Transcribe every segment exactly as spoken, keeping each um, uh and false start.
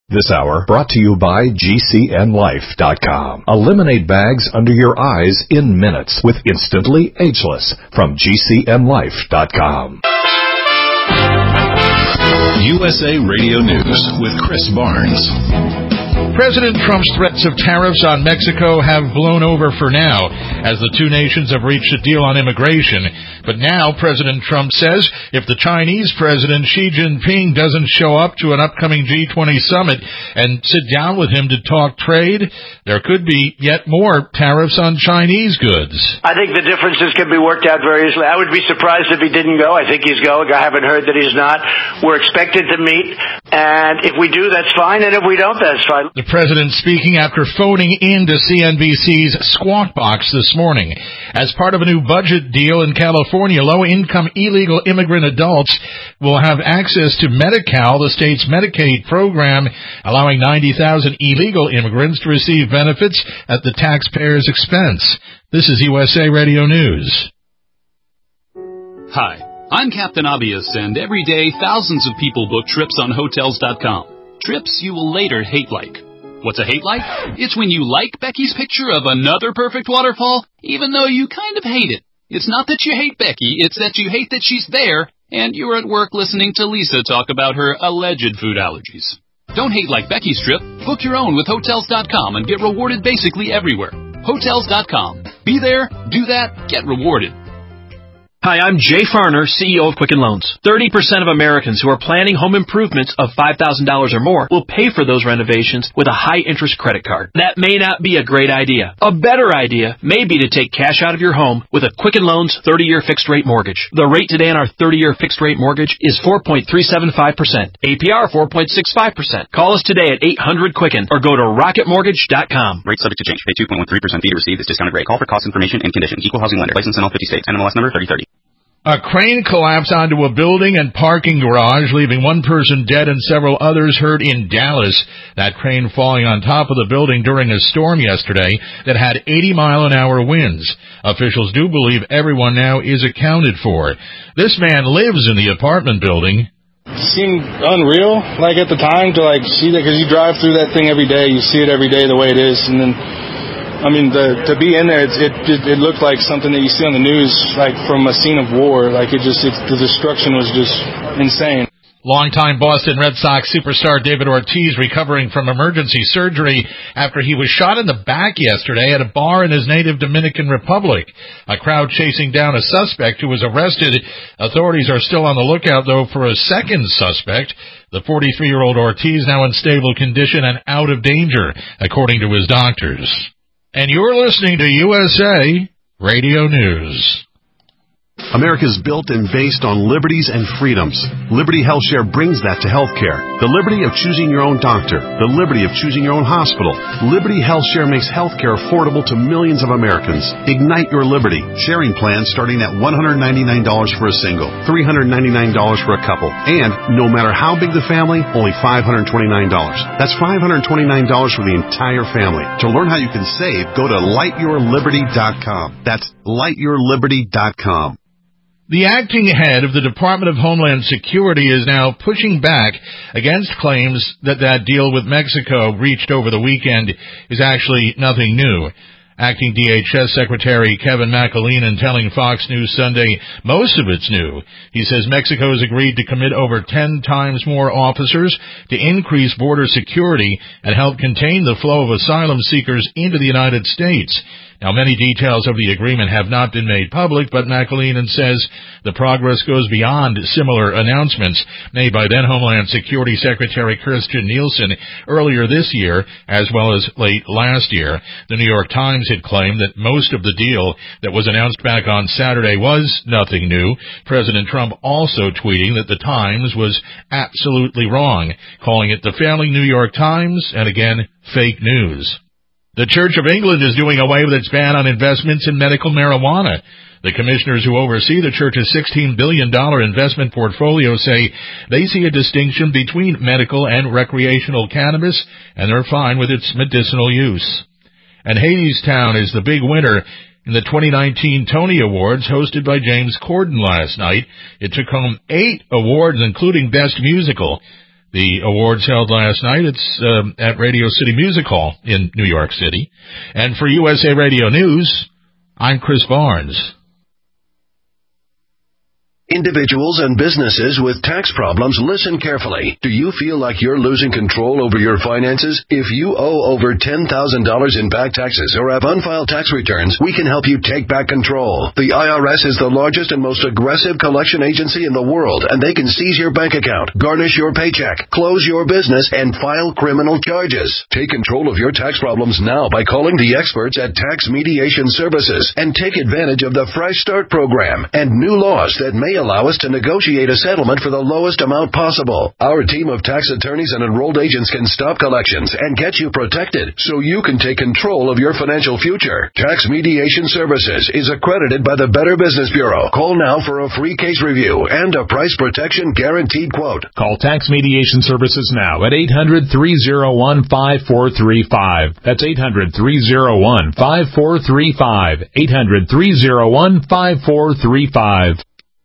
This hour brought to you by G C N Life dot com. Eliminate bags under your eyes in minutes with Instantly Ageless from G C N Life dot com. U S A Radio News with Chris Barnes. President Trump's threats of tariffs on Mexico have blown over for now, as the two nations have reached a deal on immigration. But now President Trump says if the Chinese President Xi Jinping doesn't show up to an upcoming G twenty summit and sit down with him to talk trade, there could be yet more tariffs on Chinese goods. I think the differences can be worked out very easily. I would be surprised if he didn't go. I think he's going. I haven't heard that he's not. We're expected to meet, and if we do, that's fine, and if we don't, that's fine. The president speaking after phoning into C N B C's Squawk Box this morning. As part of a new budget deal in California, low-income illegal immigrant adults will have access to Medi-Cal, the state's Medicaid program, allowing ninety thousand illegal immigrants to receive benefits at the taxpayer's expense. This is U S A Radio News. Hi, I'm Captain Obvious, and every day thousands of people book trips on Hotels dot com. Trips you will later hate like. What's a hate like? It's when you like Becky's picture of another perfect waterfall, even though you kind of hate it. It's not that you hate Becky, it's that you hate that she's there, and you're at work listening to Lisa talk about her alleged food allergies. Don't hate like Becky's trip. Book your own with Hotels dot com and get rewarded basically everywhere. Hotels dot com. Be there, do that, get rewarded. Hi, I'm Jay Farner, C E O of Quicken Loans. thirty percent of Americans who are planning home improvements of five thousand dollars or more will pay for those renovations with a high-interest credit card. That may not be a great idea. A better idea may be to take cash out of your home with a Quicken Loans thirty-year fixed-rate mortgage. The rate today on our thirty-year fixed-rate mortgage is four point three seven five percent. A P R four point six five percent. Call us today at eight hundred Quicken or go to rocket mortgage dot com. Rate subject to change. Pay two point one three percent fee to receive this discounted rate. Call for cost information and conditions. Equal housing lender. License in all fifty states. N M L S number thirty thirty. A crane collapsed onto a building and parking garage, leaving one person dead and several others hurt in Dallas. That crane falling on top of the building during a storm yesterday that had eighty mile an hour winds. Officials do believe everyone now is accounted for. This man lives in the apartment building. It seemed unreal, like at the time, to like see that, because you drive through that thing every day, you see it every day the way it is, and then I mean, the, to be in there, it, it it looked like something that you see on the news, like from a scene of war. Like it just, it, the destruction was just insane. Longtime Boston Red Sox superstar David Ortiz recovering from emergency surgery after he was shot in the back yesterday at a bar in his native Dominican Republic. A crowd chasing down a suspect who was arrested. Authorities are still on the lookout, though, for a second suspect. The forty-three-year-old Ortiz now in stable condition and out of danger, according to his doctors. And you're listening to U S A Radio News. America is built and based on liberties and freedoms. Liberty HealthShare brings that to healthcare. The liberty of choosing your own doctor. The liberty of choosing your own hospital. Liberty HealthShare makes healthcare affordable to millions of Americans. Ignite your liberty. Sharing plans starting at one hundred ninety-nine dollars for a single, three hundred ninety-nine dollars for a couple, and no matter how big the family, only five hundred twenty-nine dollars. That's five hundred twenty-nine dollars for the entire family. To learn how you can save, go to light your liberty dot com. That's light your liberty dot com. The acting head of the Department of Homeland Security is now pushing back against claims that that deal with Mexico reached over the weekend is actually nothing new. Acting D H S Secretary Kevin McAleenan telling Fox News Sunday most of it's new. He says Mexico has agreed to commit over ten times more officers to increase border security and help contain the flow of asylum seekers into the United States. Now, many details of the agreement have not been made public, but McAleenan says the progress goes beyond similar announcements made by then Homeland Security Secretary Kirstjen Nielsen earlier this year, as well as late last year. The New York Times had claimed that most of the deal that was announced back on Saturday was nothing new. President Trump also tweeting that the Times was absolutely wrong, calling it the failing New York Times and, again, fake news. The Church of England is doing away with its ban on investments in medical marijuana. The commissioners who oversee the church's sixteen billion dollars investment portfolio say they see a distinction between medical and recreational cannabis, and they're fine with its medicinal use. And Hadestown is the big winner in the twenty nineteen Tony Awards hosted by James Corden last night. It took home eight awards, including Best Musical. The awards held last night. It's um, at Radio City Music Hall in New York City. And for U S A Radio News, I'm Chris Barnes. Individuals and businesses with tax problems, listen carefully. Do you feel like you're losing control over your finances? If you owe over ten thousand dollars in back taxes or have unfiled tax returns, we can help you take back control. The I R S is the largest and most aggressive collection agency in the world, and they can seize your bank account, garnish your paycheck, close your business, and file criminal charges. Take control of your tax problems now by calling the experts at Tax Mediation Services and take advantage of the Fresh Start program and new laws that may allow us to negotiate a settlement for the lowest amount possible. Our team of tax attorneys and enrolled agents can stop collections and get you protected so you can take control of your financial future. Tax Mediation Services is accredited by the Better Business Bureau. Call now for a free case review and a price protection guaranteed quote. Call Tax Mediation Services now at eight hundred, three oh one, five four three five. That's eight hundred, three oh one, five four three five. eight hundred, three oh one, five four three five.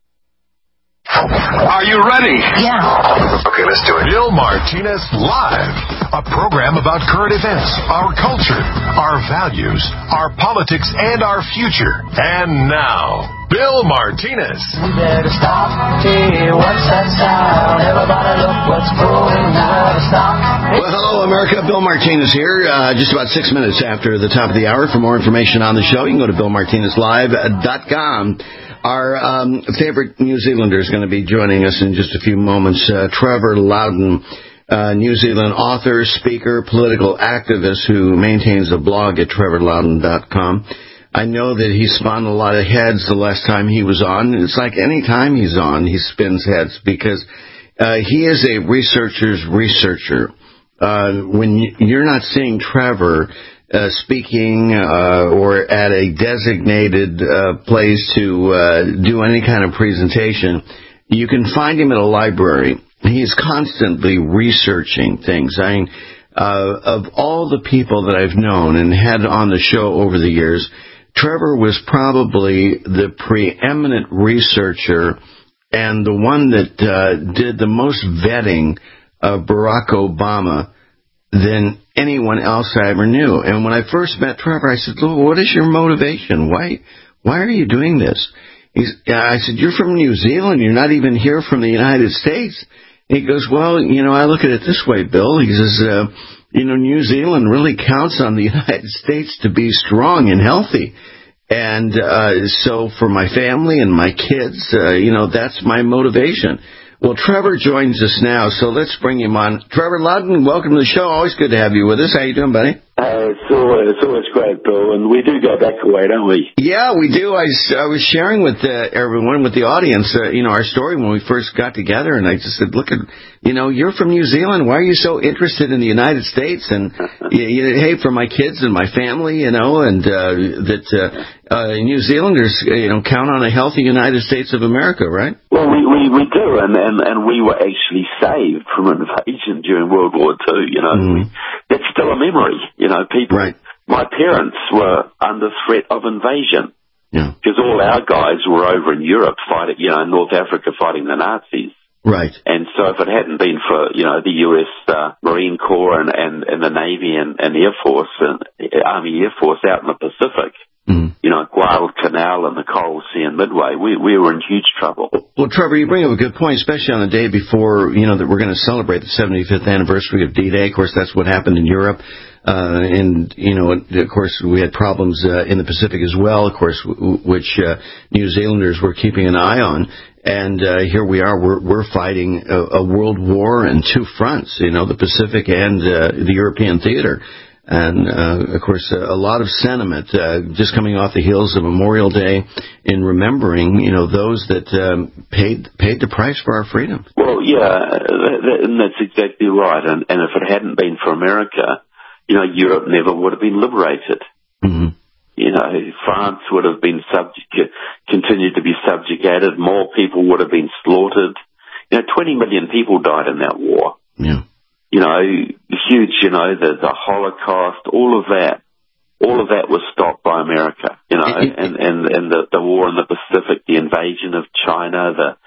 Are you ready? Yeah. Okay, let's do it. Bill Martinez Live, a program about current events, our culture, our values, our politics, and our future. And now, Bill Martinez. We better stop. Hey, what's that sound? Everybody look what's going on. Stop. Well, hello, America. Bill Martinez here. Uh, just about six minutes after the top of the hour. For more information on the show, you can go to bill martinez live dot com. Our um, favorite New Zealander is going to be joining us in just a few moments. Uh, Trevor Loudon, uh, New Zealand author, speaker, political activist who maintains a blog at trevor loudon dot com. I know that he spun a lot of heads the last time he was on. It's like any time he's on, he spins heads because uh, he is a researcher's researcher. Uh, when you're not seeing Trevor Uh, speaking uh, or at a designated uh, place to uh, do any kind of presentation, you can find him at a library. He's constantly researching things. I mean, uh, of all the people that I've known and had on the show over the years, Trevor was probably the preeminent researcher and the one that uh, did the most vetting of Barack Obama than anyone else I ever knew. And when I first met Trevor, I said, "Well, what is your motivation? Why why are you doing this?" He's, I said, "You're from New Zealand. You're not even here from the United States." And he goes, "Well, you know, I look at it this way, Bill." He says, uh, you know, New Zealand really counts on the United States to be strong and healthy. And uh, so for my family and my kids, uh, you know, that's my motivation. Well, Trevor joins us now, so let's bring him on. Trevor Loudon, welcome to the show. Always good to have you with us. How you doing, buddy? Uh, it's, always, it's always great, Bill, and we do go back a way, don't we? Yeah, we do. I, I was sharing with uh, everyone, with the audience, uh, you know, our story when we first got together, and I just said, look at, you know, you're from New Zealand. Why are you so interested in the United States? And, you, you, hey, for my kids and my family, you know, and uh, that uh, uh, New Zealanders, you know, count on a healthy United States of America, right? Well, we, we, we do, and, and, and we were actually saved from invasion during World War Two, you know. Mm. That's still a memory, you know, people. Right. My parents were under threat of invasion. Yeah. Because all our guys were over in Europe fighting, you know, in North Africa fighting the Nazis. Right. And so if it hadn't been for, you know, the U S uh, Marine Corps and, and, and the Navy and, and Air Force and Army Air Force out in the Pacific, mm. you know, Guadalcanal and the Coral Sea and Midway, we, we were in huge trouble. Well, Trevor, you bring up a good point, especially on the day before, you know, that we're going to celebrate the seventy-fifth anniversary of D-Day. Of course, that's what happened in Europe. Uh, and, you know, of course, we had problems uh, in the Pacific as well, of course, w- which uh, New Zealanders were keeping an eye on. And uh, here we are, we're, we're fighting a, a world war in two fronts, you know, the Pacific and uh, the European theater. And, uh, of course, a, a lot of sentiment uh, just coming off the heels of Memorial Day in remembering, you know, those that um, paid paid the price for our freedom. Well, yeah, that, and that's exactly right. And, and if it hadn't been for America, you know, Europe never would have been liberated. Mm-hmm. You know, France would have been subject, continued to be subjugated. More people would have been slaughtered. You know, twenty million people died in that war. Yeah. You know, huge, you know, the, the Holocaust, all of that, all of that was stopped by America, you know, and, and, and the, the war in the Pacific, the invasion of China, the,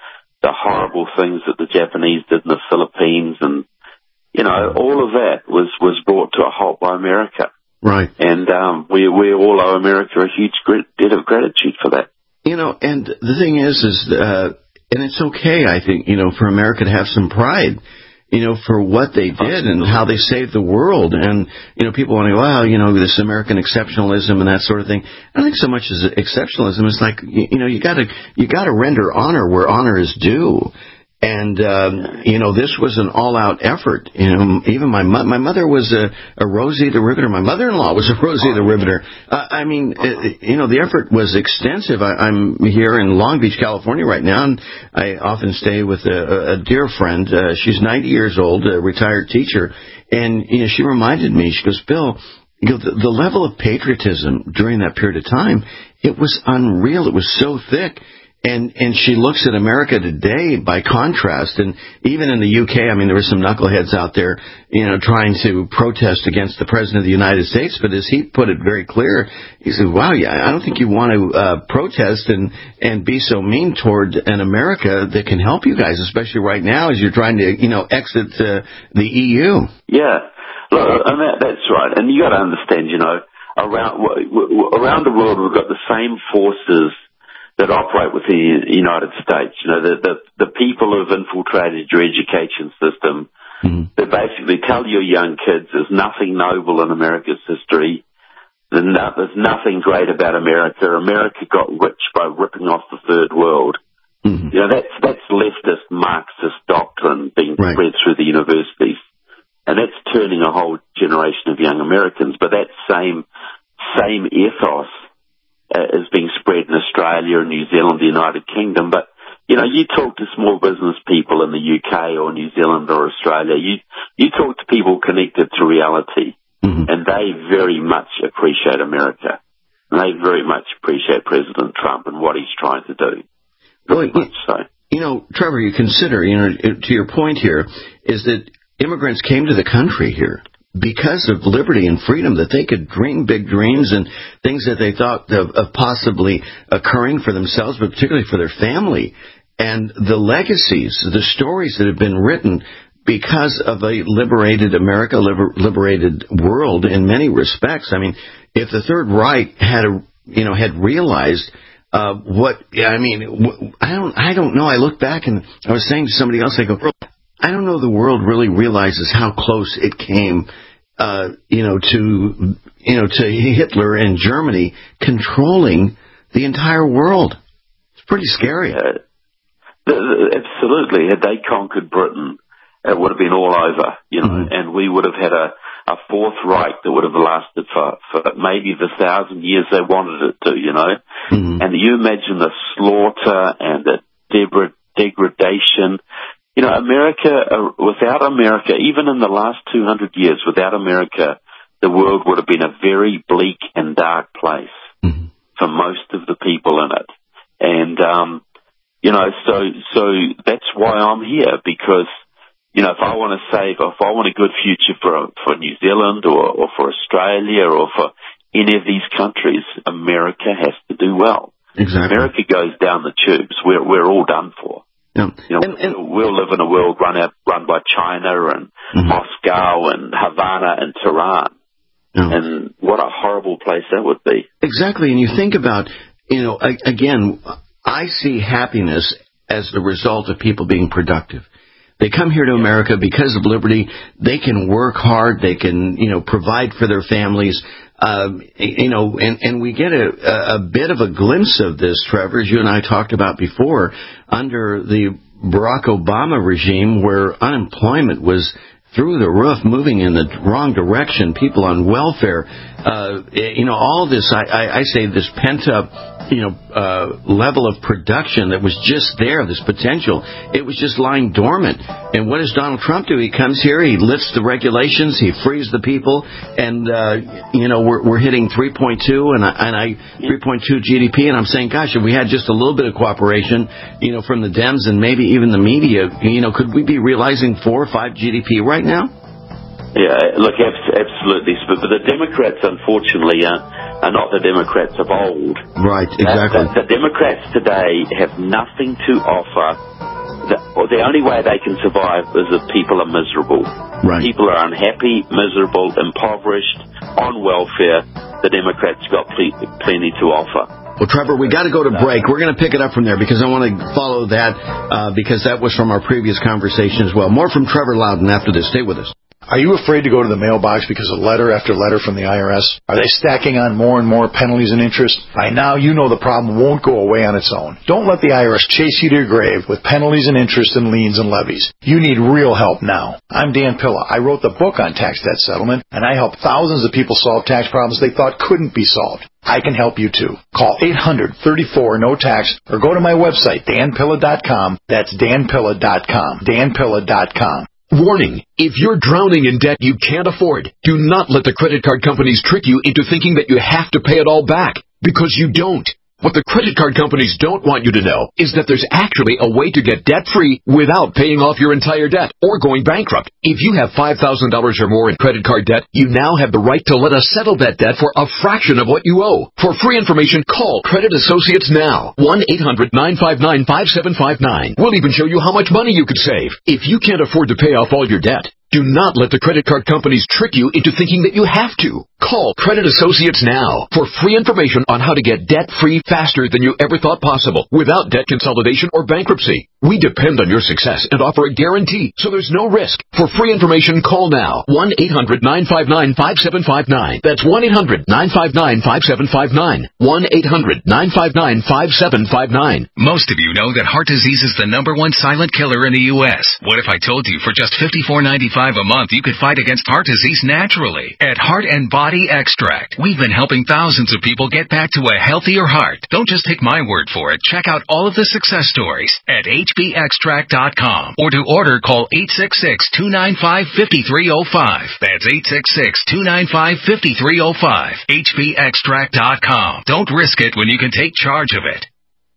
the horrible things that the Japanese did in the Philippines, and, you know, all of that was, was brought to a halt by America. Right. And um, we, we all owe America a huge debt of gratitude for that. You know, and the thing is, is, uh, and it's okay, I think, you know, for America to have some pride, you know, for what they did and how they saved the world. And, you know, people want to go, wow, you know, this American exceptionalism and that sort of thing. I don't think so much as exceptionalism. It's like, you know, you gotta, you gotta render honor where honor is due. And, um, you know, this was an all-out effort. You know, even my mo- my mother was a, a Rosita Riveter. My mother-in-law was a Rosita Riveter. Uh, I mean, it, you know, the effort was extensive. I, I'm here in Long Beach, California right now, and I often stay with a, a dear friend. Uh, she's ninety years old, a retired teacher, and, you know, she reminded me, she goes, Bill, you know, the, the level of patriotism during that period of time, it was unreal. It was so thick. And and she looks at America today by contrast, and even in the U K, I mean, there were some knuckleheads out there, you know, trying to protest against the President of the United States. But as he put it very clear, he said, wow, yeah, I don't think you want to uh, protest and, and be so mean toward an America that can help you guys, especially right now as you're trying to, you know, exit uh, the E U. Yeah, look, and that, that's right. And you got to understand, you know, around around the world, we've got the same forces that operate within the United States. You know, the, the, the people who have infiltrated your education system, mm-hmm. that basically tell your young kids there's nothing noble in America's history, there's, no, there's nothing great about America. America got rich by ripping off the third world. Mm-hmm. You know, that's, that's leftist Marxist doctrine being right. spread through the universities. And that's turning a whole generation of young Americans. But that same, same ethos Uh, is being spread in Australia and New Zealand, the United Kingdom. But, you know, you talk to small business people in the U K or New Zealand or Australia, you, you talk to people connected to reality, mm-hmm. and they very much appreciate America. And they very much appreciate President Trump and what he's trying to do. Very well, much so. You know, Trevor, you consider, you know, to your point here, is that immigrants came to the country here because of liberty and freedom, that they could dream big dreams and things that they thought of, of possibly occurring for themselves, but particularly for their family. And the legacies, the stories that have been written because of a liberated America, liber, liberated world in many respects. I mean, if the Third Reich had, a, you know, had realized uh, what, I mean, I don't, I don't know. I look back and I was saying to somebody else, I go, I don't know the world really realizes how close it came, uh, you know, to, you know, to Hitler and Germany controlling the entire world. It's pretty scary. Uh, absolutely. Had they conquered Britain, it would have been all over, you know, mm-hmm. and we would have had a, a Fourth Reich that would have lasted for, for maybe the thousand years they wanted it to, you know. Mm-hmm. And you imagine the slaughter and the degr- degradation. You know, America, uh, without America, even in the last two hundred years, without America, the world would have been a very bleak and dark place mm-hmm. for most of the people in it. And, um, you know, so, so that's why I'm here, because, you know, if I want to save, if I want a good future for, for New Zealand or, or for Australia or for any of these countries, America has to do well. Exactly. America goes down the tubes. We're, we're all done for. Yeah. You know, and, and, we'll live in a world run out, run by China and mm-hmm. Moscow and Havana and Tehran. Yeah. And what a horrible place that would be. Exactly. And you think about, you know, again, I see happiness as the result of people being productive. They come here to America because of liberty. They can work hard. They can, you know, provide for their families. Um, you know, and, and we get a, a bit of a glimpse of this, Trevor, as you and I talked about before, under the Barack Obama regime, where unemployment was through the roof, moving in the wrong direction, people on welfare, uh, you know, all this, I, I, I say this pent-up, you know, uh, level of production that was just there, this potential, it was just lying dormant. And what does Donald Trump do? He comes here, he lifts the regulations, he frees the people, and, uh, you know, we're, we're hitting three point two and I, and I, three point two G D P, and I'm saying, gosh, if we had just a little bit of cooperation, you know, from the Dems and maybe even the media, you know, could we be realizing four or five G D P right now? Yeah, look, absolutely. But the Democrats, unfortunately, are, are not the Democrats of old. Right, exactly. Uh, the, the Democrats today have nothing to offer the, or the only way they can survive is if people are miserable. Right. People are unhappy, miserable, impoverished, on welfare. The Democrats got pl- plenty to offer. Well, Trevor, we got to go to break. We're going to pick it up from there because I want to follow that uh, because that was from our previous conversation as well. More from Trevor Loudon after this. Stay with us. Are you afraid to go to the mailbox because of letter after letter from the I R S? Are they stacking on more and more penalties and interest? By now, you know the problem won't go away on its own. Don't let the I R S chase you to your grave with penalties and interest and liens and levies. You need real help now. I'm Dan Pilla. I wrote the book on tax debt settlement, and I help thousands of people solve tax problems they thought couldn't be solved. I can help you too. Call eight hundred, thirty-four, no tax or go to my website, dan pilla dot com. That's dan pilla dot com. dan pilla dot com. Warning, if you're drowning in debt you can't afford, do not let the credit card companies trick you into thinking that you have to pay it all back, because you don't. What the credit card companies don't want you to know is that there's actually a way to get debt-free without paying off your entire debt or going bankrupt. If you have five thousand dollars or more in credit card debt, you now have the right to let us settle that debt for a fraction of what you owe. For free information, call Credit Associates now. one eight hundred, nine five nine, five seven five nine. We'll even show you how much money you could save. If you can't afford to pay off all your debt, do not let the credit card companies trick you into thinking that you have to. Call Credit Associates now for free information on how to get debt-free faster than you ever thought possible without debt consolidation or bankruptcy. We depend on your success and offer a guarantee, so there's no risk. For free information, call now. one eight hundred, nine five nine, five seven five nine. That's one eight hundred, nine five nine, five seven five nine. one eight hundred, nine five nine, five seven five nine. Most of you know that heart disease is the number one silent killer in the U S What if I told you for just fifty-four ninety-five a month you could fight against heart disease naturally? At Heart and Body Extract, we've been helping thousands of people get back to a healthier heart. Don't just take my word for it. Check out all of the success stories at h b extract dot com, or to order, call eight six six, two nine five, five three zero five. That's eight six six, two nine five, five three zero five. h b extract dot com. Don't risk it when you can take charge of it.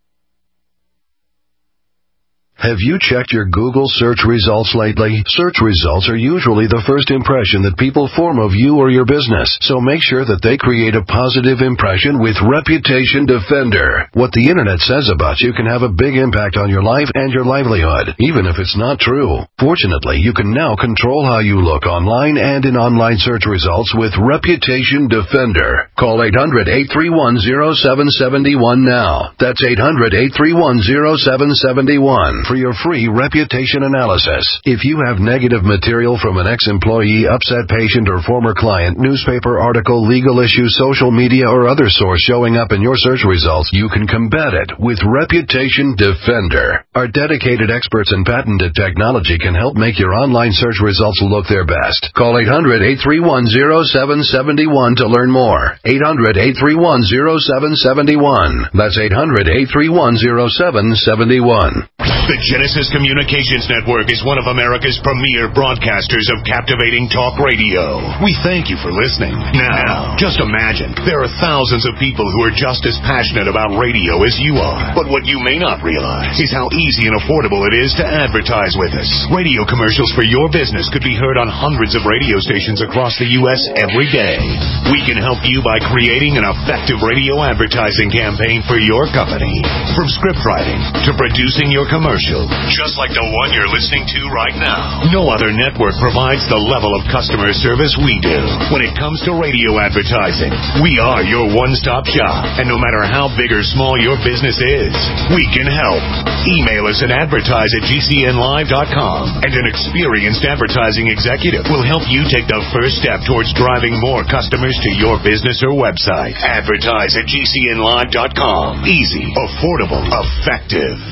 Have you checked your Google search results lately? Search results are usually the first impression that people form of you or your business, so make sure that they create a positive impression with Reputation Defender. What the internet says about you can have a big impact on your life and your livelihood, even if it's not true. Fortunately, you can now control how you look online and in online search results with Reputation Defender. Call eight hundred, eight three one, zero seven seven one now. That's eight hundred, eight three one, zero seven seven one. For your free reputation analysis. If you have negative material from an ex-employee, upset patient, or former client, newspaper article, legal issue, social media, or other source showing up in your search results, you can combat it with Reputation Defender. Our dedicated experts in patented technology can help make your online search results look their best. Call eight hundred, eight three one, zero seven seven one to learn more. eight hundred, eight three one, zero seven seven one. That's eight hundred, eight three one, zero seven seven one. The Genesis Communications Network is one of America's premier broadcasters of captivating talk radio. We thank you for listening. Now, just imagine, there are thousands of people who are just as passionate about radio as you are. But what you may not realize is how easy and affordable it is to advertise with us. Radio commercials for your business could be heard on hundreds of radio stations across the U S every day. We can help you by creating an effective radio advertising campaign for your company. From script writing to producing your commercial, just like the one you're listening to right now. No other network provides the level of customer service we do. When it comes to radio advertising, we are your one-stop shop. And no matter how big or small your business is, we can help. Email us at advertise at g c n live dot com, and an experienced advertising executive will help you take the first step towards driving more customers to your business or website. Advertise at g c n live dot com. Easy, affordable, effective.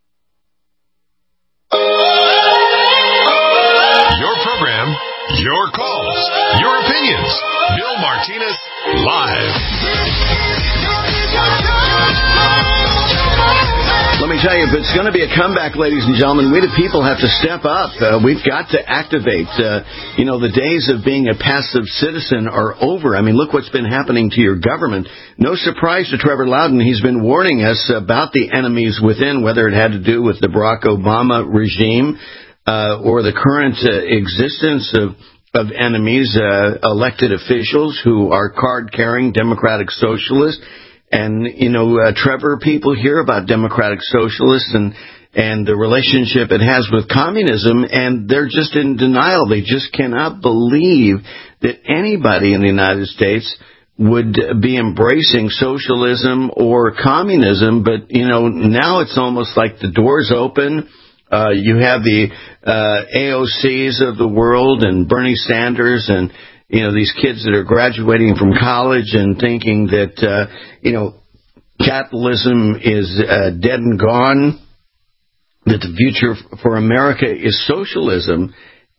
Your program, your calls, your opinions. Bill Martinez, live. Let me tell you, if it's going to be a comeback, ladies and gentlemen, we the people have to step up. Uh, we've got to activate. Uh, you know, the days of being a passive citizen are over. I mean, look what's been happening to your government. No surprise to Trevor Loudon. He's been warning us about the enemies within, whether it had to do with the Barack Obama regime uh, or the current uh, existence of of enemies, uh, elected officials who are card-carrying Democratic socialists. And, you know, uh, Trevor, people hear about Democratic socialists and, and the relationship it has with communism, and they're just in denial. They just cannot believe that anybody in the United States would be embracing socialism or communism. But, you know, now it's almost like the door's open. Uh, you have the uh, A O Cs of the world and Bernie Sanders and, you know, these kids that are graduating from college and thinking that, uh, you know, capitalism is uh, dead and gone, that the future for America is socialism.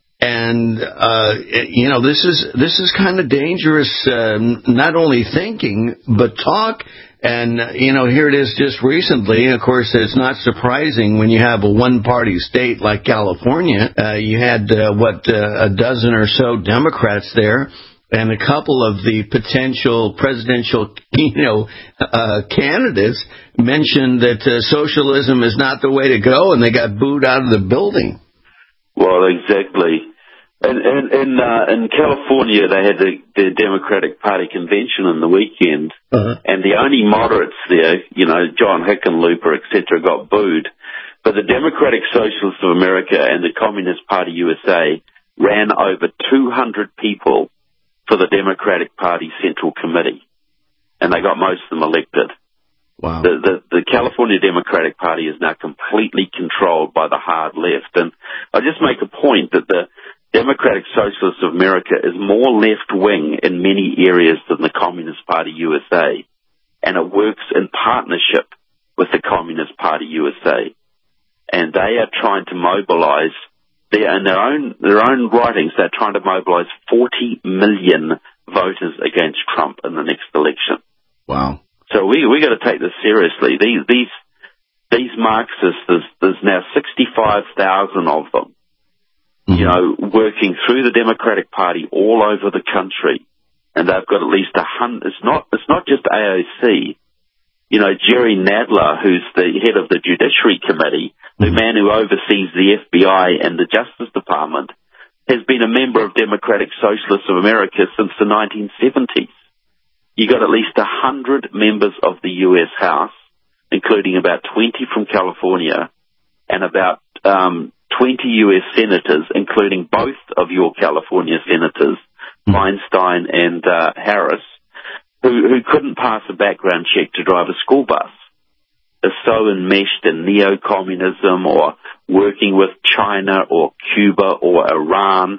And, uh, you know, this is this is kind of dangerous, uh, not only thinking, but talk. And, you know, here it is just recently. Of course, it's not surprising when you have a one-party state like California. Uh, you had, uh, what, uh, a dozen or so Democrats there, and a couple of the potential presidential, you know, uh, candidates mentioned that uh, socialism is not the way to go, and they got booed out of the building. Well, exactly. And in in, uh, in California, they had the, the Democratic Party convention on the weekend, uh-huh. and the only moderates there, you know, John Hickenlooper, et cetera, got booed. But the Democratic Socialists of America and the Communist Party U S A ran over two hundred people for the Democratic Party Central Committee, and they got most of them elected. Wow. The, the, the California Democratic Party is now completely controlled by the hard left. And I just make a point that the Democratic Socialists of America is more left-wing in many areas than the Communist Party U S A, and it works in partnership with the Communist Party U S A. And they are trying to mobilize, they, in their own, their own writings, they're trying to mobilize forty million voters against Trump in the next election. Wow. So we we got to take this seriously. These these these Marxists, there's, there's now sixty-five thousand of them, mm-hmm. you know, working through the Democratic Party all over the country, and they've got at least a hundred. It's not it's not just A O C. You know, Jerry Nadler, who's the head of the Judiciary Committee, mm-hmm. the man who oversees the F B I and the Justice Department, has been a member of Democratic Socialists of America since the nineteen seventies. You got at least a hundred members of the U S House, including about twenty from California, and about um, twenty U S senators, including both of your California senators, mm-hmm. Feinstein and uh, Harris, who, who couldn't pass a background check to drive a school bus. They're so enmeshed in neo-communism or working with China or Cuba or Iran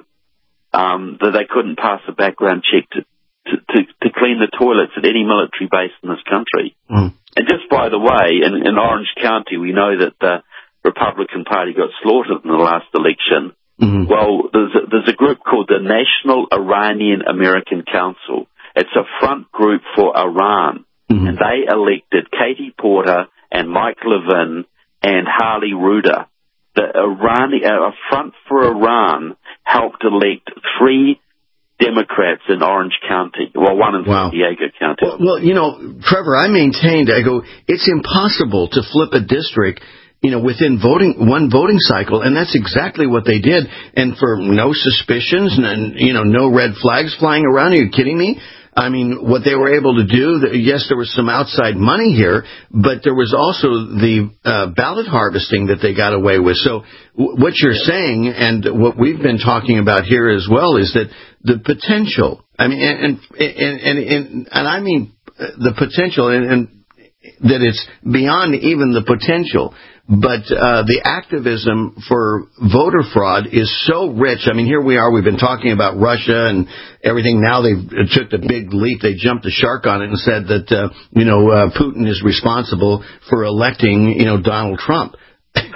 um, that they couldn't pass a background check to To, to, to clean the toilets at any military base in this country. Mm. And just by the way, in, in Orange County, we know that the Republican Party got slaughtered in the last election. Mm-hmm. Well, there's a, there's a group called the National Iranian American Council. It's a front group for Iran. Mm-hmm. And they elected Katie Porter and Mike Levin and Harley Ruder. The Irani, uh, a front for Iran helped elect three Democrats in Orange County, well, one in wow. San Diego County. Well, well, you know, Trevor, I maintained, I go, it's impossible to flip a district, you know, within voting one voting cycle, and that's exactly what they did. And for no suspicions and, you know, no red flags flying around. Are you kidding me? I mean, what they were able to do, yes, there was some outside money here, but there was also the uh, ballot harvesting that they got away with. So w- what you're saying, and what we've been talking about here as well, is that the potential, I mean, and and and, and, and, and I mean the potential, and, and that it's beyond even the potential, but uh, the activism for voter fraud is so rich. I mean, here we are, we've been talking about Russia and everything. Now they've took the big leap. They jumped the shark on it and said that, uh, you know, uh, Putin is responsible for electing, you know, Donald Trump. the,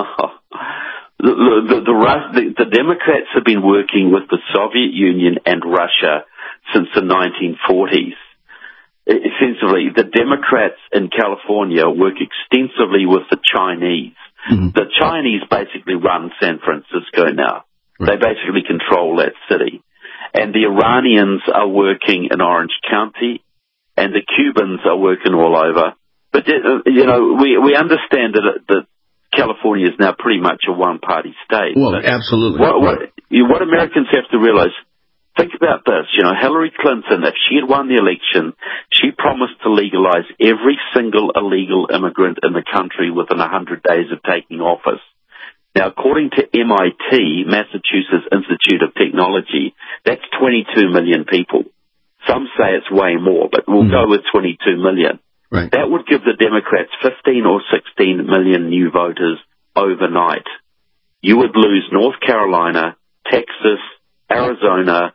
the, the, the, the Democrats have been working with the Soviet Union and Russia since the nineteen forties. Essentially, the Democrats in California work extensively with the Chinese. Mm-hmm. The Chinese basically run San Francisco now. Right. They basically control that city. And the Iranians are working in Orange County, and the Cubans are working all over. But, you know, we, we understand that, that California is now pretty much a one-party state. Well, absolutely. What, what, what Americans have to realize, Think about this, you know, Hillary Clinton, if she had won the election, she promised to legalize every single illegal immigrant in the country within one hundred days of taking office. Now, according to M I T, Massachusetts Institute of Technology, that's twenty-two million people. Some say it's way more, but we'll mm-hmm. go with twenty-two million. Right. That would give the Democrats fifteen or sixteen million new voters overnight. You would lose North Carolina, Texas, Arizona,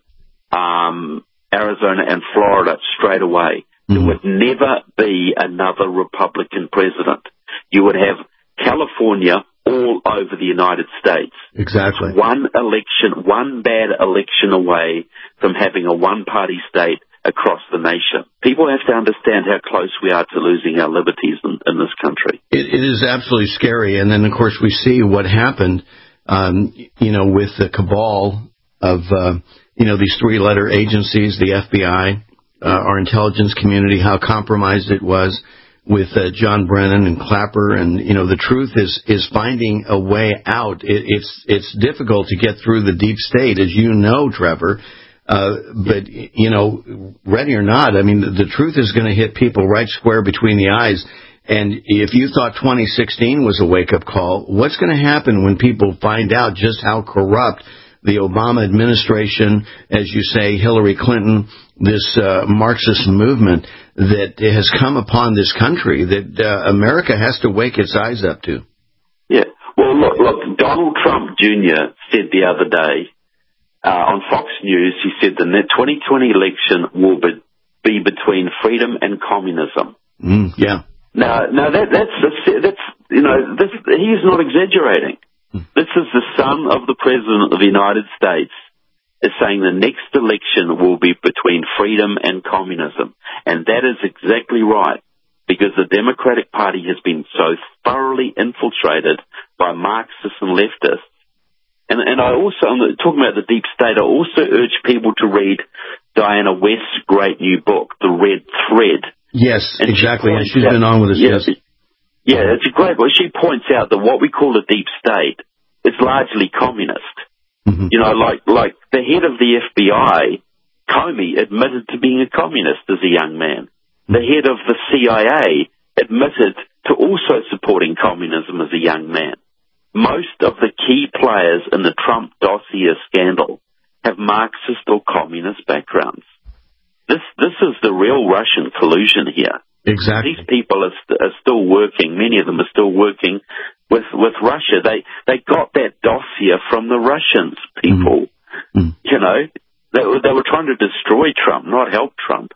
um, Arizona and Florida straight away. Mm-hmm. There would never be another Republican president. You would have California all over the United States. Exactly. One election, one bad election away from having a one-party state across the nation. People have to understand how close we are to losing our liberties in, in this country. It, it is absolutely scary. And then, of course, we see what happened, um, you know, with the cabal of, uh, you know, these three-letter agencies, the F B I, uh, our intelligence community, how compromised it was with uh, John Brennan and Clapper. And, you know, the truth is is finding a way out. It, it's it's difficult to get through the deep state, as you know, Trevor. Uh, but, you know, ready or not, I mean, the, the truth is going to hit people right square between the eyes. And if you thought twenty sixteen was a wake-up call, what's going to happen when people find out just how corrupt the Obama administration, as you say, Hillary Clinton, this uh, Marxist movement that has come upon this country that uh, America has to wake its eyes up to? Yeah. Well, look, look, Donald Trump Junior said the other day uh, on Fox News, he said the twenty twenty election will be, be between freedom and communism. Mm, yeah. Now, now that, that's, that's, you know, this, he's not exaggerating. This is the son of the President of the United States is saying the next election will be between freedom and communism. And that is exactly right, because the Democratic Party has been so thoroughly infiltrated by Marxists and leftists. And, and I also, talking about the deep state, I also urge people to read Diana West's great new book, The Red Thread. Yes, and exactly. She and she's out, been on with us. Yes. Yeah, it's a great book. She points out that what we call a deep state is largely communist. Mm-hmm. You know, like like the head of the F B I, Comey, admitted to being a communist as a young man. Mm-hmm. The head of the C I A admitted to also supporting communism as a young man. Most of the key players in the Trump dossier scandal have Marxist or communist backgrounds. This this is the real Russian collusion here. Exactly. These people are, st- are still working. Many of them are still working with with Russia. They they got that dossier from the Russians. People, mm-hmm. you know, they were, they were trying to destroy Trump, not help Trump.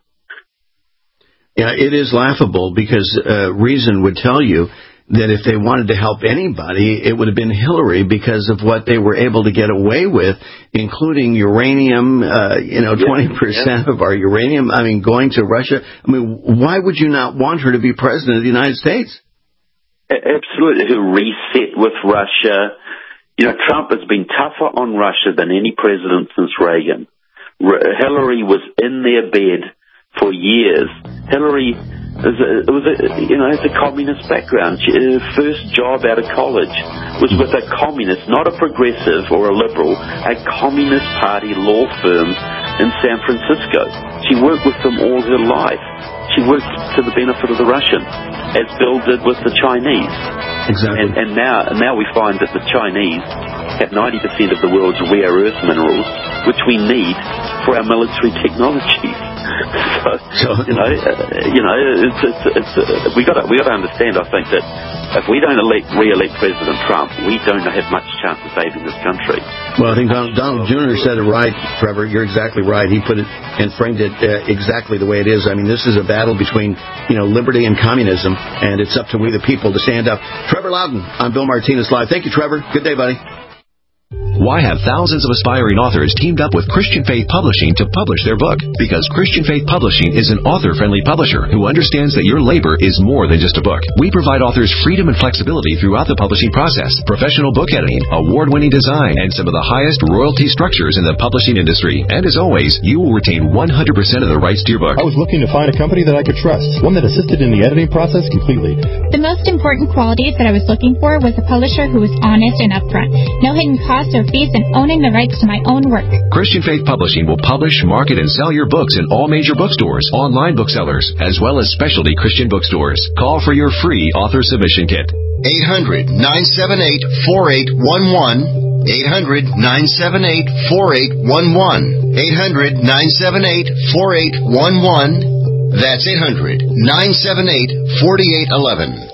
Yeah, it is laughable because uh, reason would tell you that if they wanted to help anybody, it would have been Hillary because of what they were able to get away with, including uranium, uh, you know, yeah, twenty percent yeah. of our uranium, I mean, going to Russia. I mean, why would you not want her to be president of the United States? Absolutely. Who reset with Russia. You know, Trump has been tougher on Russia than any president since Reagan. R- Hillary was in their bed for years. Hillary... It was, a, it was a, you know, has a communist background. She, her first job out of college was with a communist, not a progressive or a liberal, a communist party law firm in San Francisco. She worked with them all her life. She worked to the benefit of the Russians, as Bill did with the Chinese. Exactly. And, and now, and now we find that the Chinese have ninety percent of the world's rare earth minerals, which we need for our military technology. So, so you know, uh, you know, it's, it's, it's, uh, we got we got to understand. I think that if we don't elect re-elect President Trump, we don't have much chance of saving this country. Well, I think Donald, Donald Junior said it right, Trevor. You're exactly right. He put it and framed it uh, exactly the way it is. I mean, this is a battle between, you know, liberty and communism, and it's up to we the people to stand up. Trevor Loudon on Bill Martinez Live. Thank you, Trevor. Good day, buddy. Why have thousands of aspiring authors teamed up with Christian Faith Publishing to publish their book? Because Christian Faith Publishing is an author-friendly publisher who understands that your labor is more than just a book. We provide authors freedom and flexibility throughout the publishing process, professional book editing, award-winning design, and some of the highest royalty structures in the publishing industry. And as always, you will retain one hundred percent of the rights to your book. I was looking to find a company that I could trust, one that assisted in the editing process completely. The most important qualities that I was looking for was a publisher who was honest and upfront. No hidden costs or fees and owning the rights to my own work. Christian Faith Publishing will publish, market, and sell your books in all major bookstores, online booksellers, as well as specialty Christian bookstores. Call for your free author submission kit. eight hundred, nine seven eight, four eight one one. eight hundred, nine seven eight, four eight one one. eight hundred, nine seven eight, four eight one one. That's eight hundred, nine seven eight, four eight one one.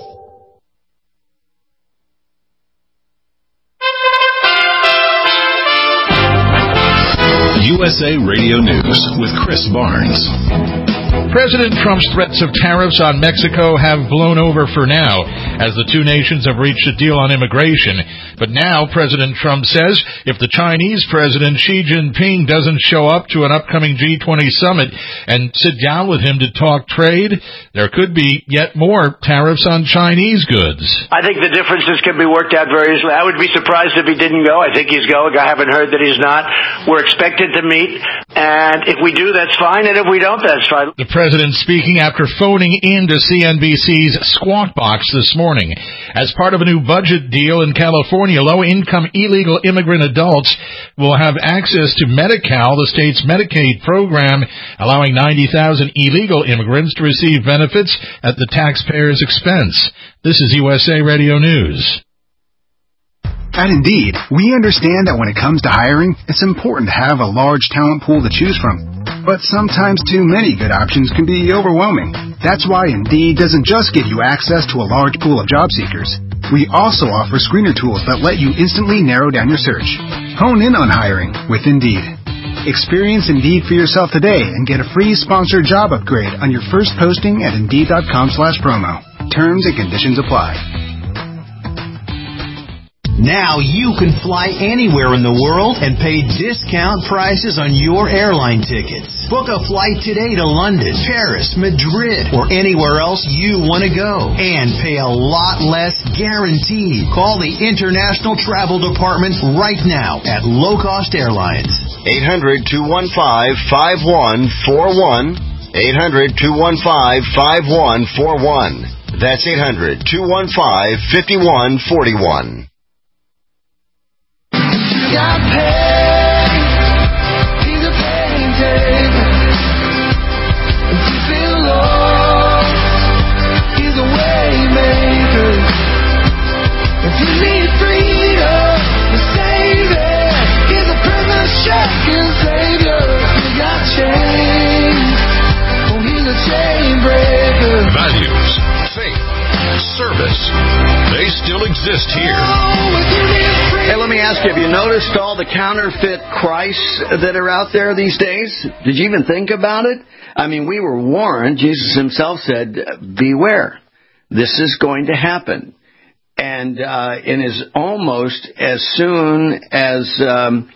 U S A Radio News with Chris Barnes. President Trump's threats of tariffs on Mexico have blown over for now, as the two nations have reached a deal on immigration. But now President Trump says if the Chinese President Xi Jinping doesn't show up to an upcoming G twenty summit and sit down with him to talk trade, there could be yet more tariffs on Chinese goods. I think the differences can be worked out very easily. I would be surprised if he didn't go. I think he's going. I haven't heard that he's not. We're expected to meet, and if we do, that's fine, and if we don't, that's fine. The president speaking after phoning into C N B C's Squawk Box this morning. As part of a new budget deal in California, low-income illegal immigrant adults will have access to Medi-Cal, the state's Medicaid program, allowing ninety thousand illegal immigrants to receive benefits at the taxpayer's expense. This is U S A Radio News. At Indeed, we understand that when it comes to hiring, it's important to have a large talent pool to choose from. But sometimes too many good options can be overwhelming. That's why Indeed doesn't just give you access to a large pool of job seekers. We also offer screener tools that let you instantly narrow down your search. Hone in on hiring with Indeed. Experience Indeed for yourself today and get a free sponsored job upgrade on your first posting at Indeed.com slash promo. Terms and conditions apply. Now you can fly anywhere in the world and pay discount prices on your airline tickets. Book a flight today to London, Paris, Madrid, or anywhere else you want to go. And pay a lot less guaranteed. Call the International Travel Department right now at Low Cost Airlines. eight hundred, two one five, five one four one. eight hundred, two one five, five one four one. That's eight hundred, two one five, five one four one. Got paid, he's a pain taker. If you feel lost, he's a way maker. If you need freedom, the savior, he's a prison shaking savior. You got chains, oh he's a chain breaker. Values, faith, service, they still exist here. Hey, let me ask you, have you noticed all the counterfeit Christs that are out there these days? Did you even think about it? I mean, we were warned. Jesus himself said, beware. This is going to happen. And uh, it is almost as soon as um,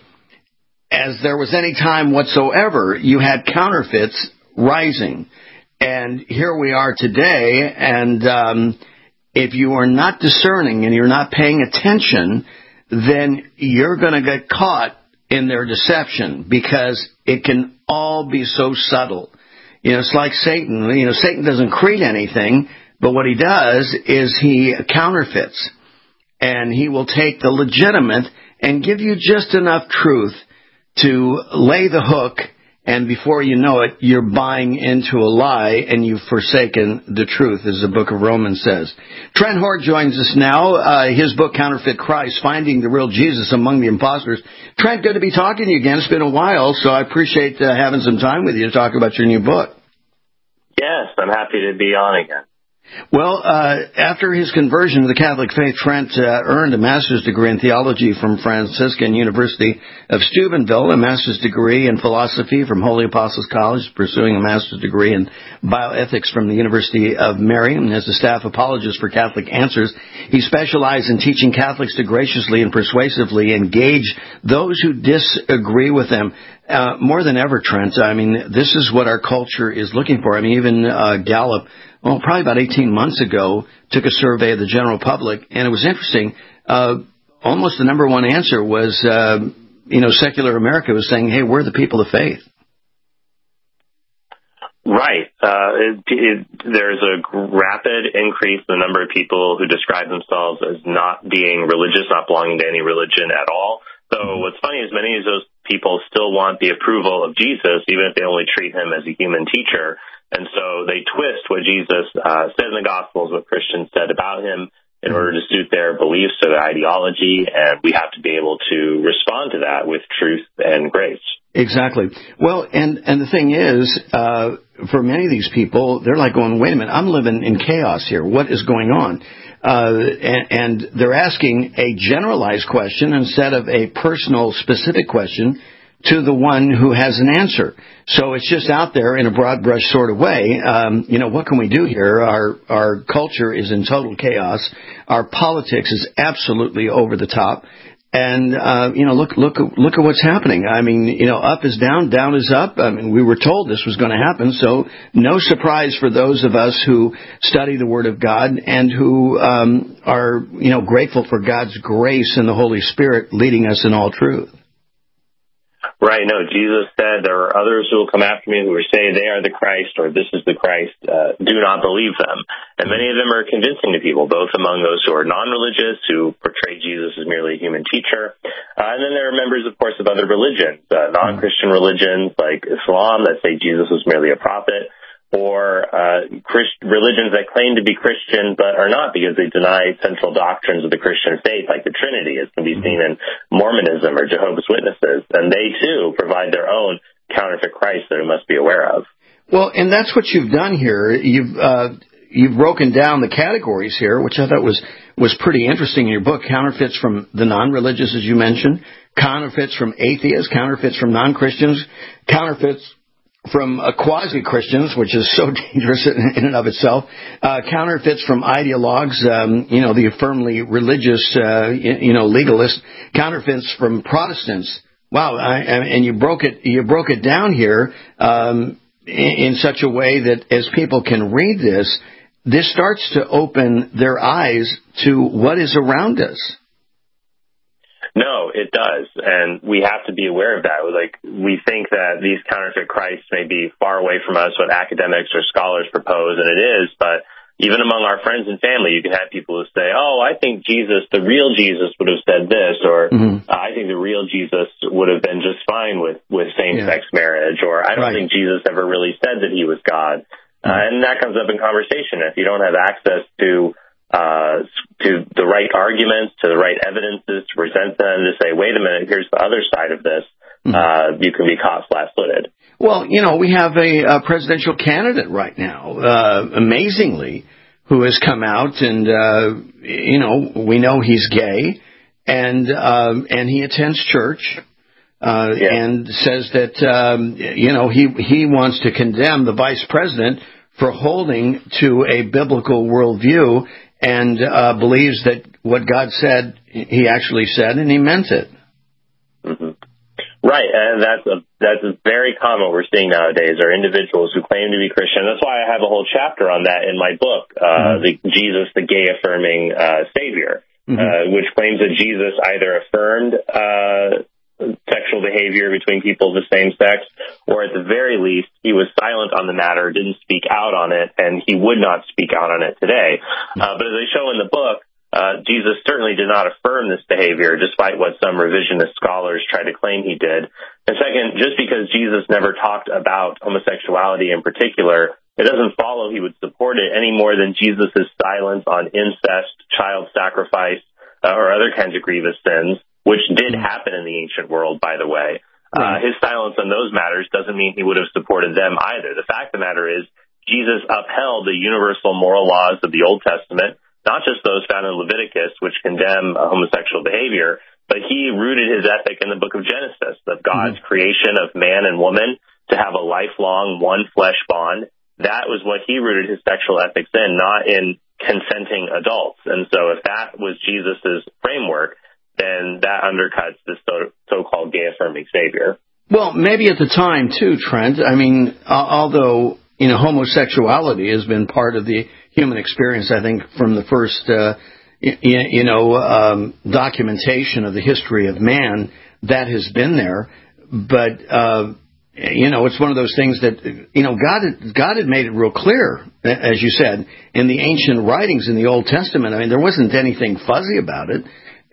as there was any time whatsoever, you had counterfeits rising. And here we are today, and um, if you are not discerning and you're not paying attention, then you're going to get caught in their deception, because it can all be so subtle. You know, it's like Satan. You know, Satan doesn't create anything, but what he does is he counterfeits. And he will take the legitimate and give you just enough truth to lay the hook, and before you know it, you're buying into a lie and you've forsaken the truth, as the book of Romans says. Trent Hort joins us now. Uh, his book, Counterfeit Christ, Finding the Real Jesus Among the Imposters. Trent, good to be talking to you again. It's been a while, so I appreciate uh, having some time with you to talk about your new book. Yes, I'm happy to be on again. Well, uh, after his conversion to the Catholic faith, Trent uh, earned a master's degree in theology from Franciscan University of Steubenville, a master's degree in philosophy from Holy Apostles College, pursuing a master's degree in bioethics from the University of Mary, and as a staff apologist for Catholic Answers, he specialized in teaching Catholics to graciously and persuasively engage those who disagree with them. Uh, more than ever, Trent, I mean, this is what our culture is looking for. I mean, even uh, Gallup, well, probably about eighteen months ago, took a survey of the general public, and it was interesting. Uh, almost the number one answer was, uh, you know, secular America was saying, hey, we're the people of faith. Right. Uh, it, it, there's a rapid increase in the number of people who describe themselves as not being religious, not belonging to any religion at all. So what's funny is many of those people still want the approval of Jesus, even if they only treat him as a human teacher. And so they twist what Jesus uh, said in the Gospels, what Christians said about him, in order to suit their beliefs or their ideology. And we have to be able to respond to that with truth and grace. Exactly. Well, and, and the thing is, uh, for many of these people, they're like going, wait a minute, I'm living in chaos here. What is going on? Uh, and, and they're asking a generalized question instead of a personal, specific question to the one who has an answer. So it's just out there in a broad brush sort of way. Um, you know, what can we do here? Our our culture is in total chaos. Our politics is absolutely over the top. And, uh, you know, look, look, look at what's happening. I mean, you know, up is down, down is up. I mean, we were told this was going to happen. So no surprise for those of us who study the Word of God and who, um, are, you know, grateful for God's grace and the Holy Spirit leading us in all truth. Right. No, Jesus said there are others who will come after me who will say they are the Christ or this is the Christ. Uh, do not believe them. And many of them are convincing to people, both among those who are non-religious, who portray Jesus as merely a human teacher. Uh, and then there are members, of course, of other religions, uh, non-Christian religions like Islam that say Jesus was merely a prophet, or uh, Christ- religions that claim to be Christian but are not because they deny central doctrines of the Christian faith, like the Trinity, as can be seen in Mormonism or Jehovah's Witnesses. And they, too, provide their own counterfeit Christ that we must be aware of. Well, and that's what you've done here. You've uh, you've broken down the categories here, which I thought was, was pretty interesting in your book. Counterfeits from the non-religious, as you mentioned, counterfeits from atheists, counterfeits from non-Christians, counterfeits from uh, quasi-Christians, which is so dangerous in, in and of itself, uh, counterfeits from ideologues, um, you know, the firmly religious, uh, you know, legalists, counterfeits from Protestants. Wow, I, and you broke it, you broke it down here um, in, in such a way that as people can read this, this starts to open their eyes to what is around us. No, it does, and we have to be aware of that. Like, we think that these counterfeit Christs may be far away from us, what academics or scholars propose, and it is, but even among our friends and family, you can have people who say, oh, I think Jesus, the real Jesus would have said this, or mm-hmm. uh, I think the real Jesus would have been just fine with, with same-sex yeah. marriage, or I don't right. think Jesus ever really said that he was God. Mm-hmm. Uh, and that comes up in conversation. If you don't have access to Uh, to the right arguments, to the right evidences, to present them, to say, wait a minute, here's the other side of this, mm-hmm. uh, you can be caught flat-footed. Well, you know, we have a, a presidential candidate right now, uh, amazingly, who has come out and, uh, you know, we know he's gay, and um, and he attends church, uh, yeah. and says that, um, you know, he, he wants to condemn the vice president for holding to a biblical worldview, and uh, believes that what God said, he actually said, and he meant it. Mm-hmm. Right, and that's a, that's a very common what we're seeing nowadays, are individuals who claim to be Christian. That's why I have a whole chapter on that in my book, uh, mm-hmm. the Jesus, the gay-affirming uh, Savior, mm-hmm. uh, which claims that Jesus either affirmed uh, sexual behavior between people of the same sex, or at the very least, he was silent on the matter, didn't speak out on it, and he would not speak out on it today. Uh, but as I show in the book, uh, Jesus certainly did not affirm this behavior, despite what some revisionist scholars try to claim he did. And second, just because Jesus never talked about homosexuality in particular, it doesn't follow he would support it any more than Jesus' silence on incest, child sacrifice, uh, or other kinds of grievous sins, which did happen in the ancient world, by the way. Uh, his silence on those matters doesn't mean he would have supported them either. The fact of the matter is, Jesus upheld the universal moral laws of the Old Testament, not just those found in Leviticus, which condemn uh, homosexual behavior, but he rooted his ethic in the book of Genesis, of God's mm-hmm. creation of man and woman to have a lifelong one flesh bond. That was what he rooted his sexual ethics in, not in consenting adults. And so if that was Jesus' framework, then that undercuts this so, so-called gay-affirming Savior. Well, maybe at the time, too, Trent. I mean, uh, although, you know, homosexuality has been part of the human experience, I think, from the first, uh, you, you know, um, documentation of the history of man, that has been there. But, uh, you know, it's one of those things that, you know, God had, God had made it real clear, as you said, in the ancient writings in the Old Testament. I mean, there wasn't anything fuzzy about it.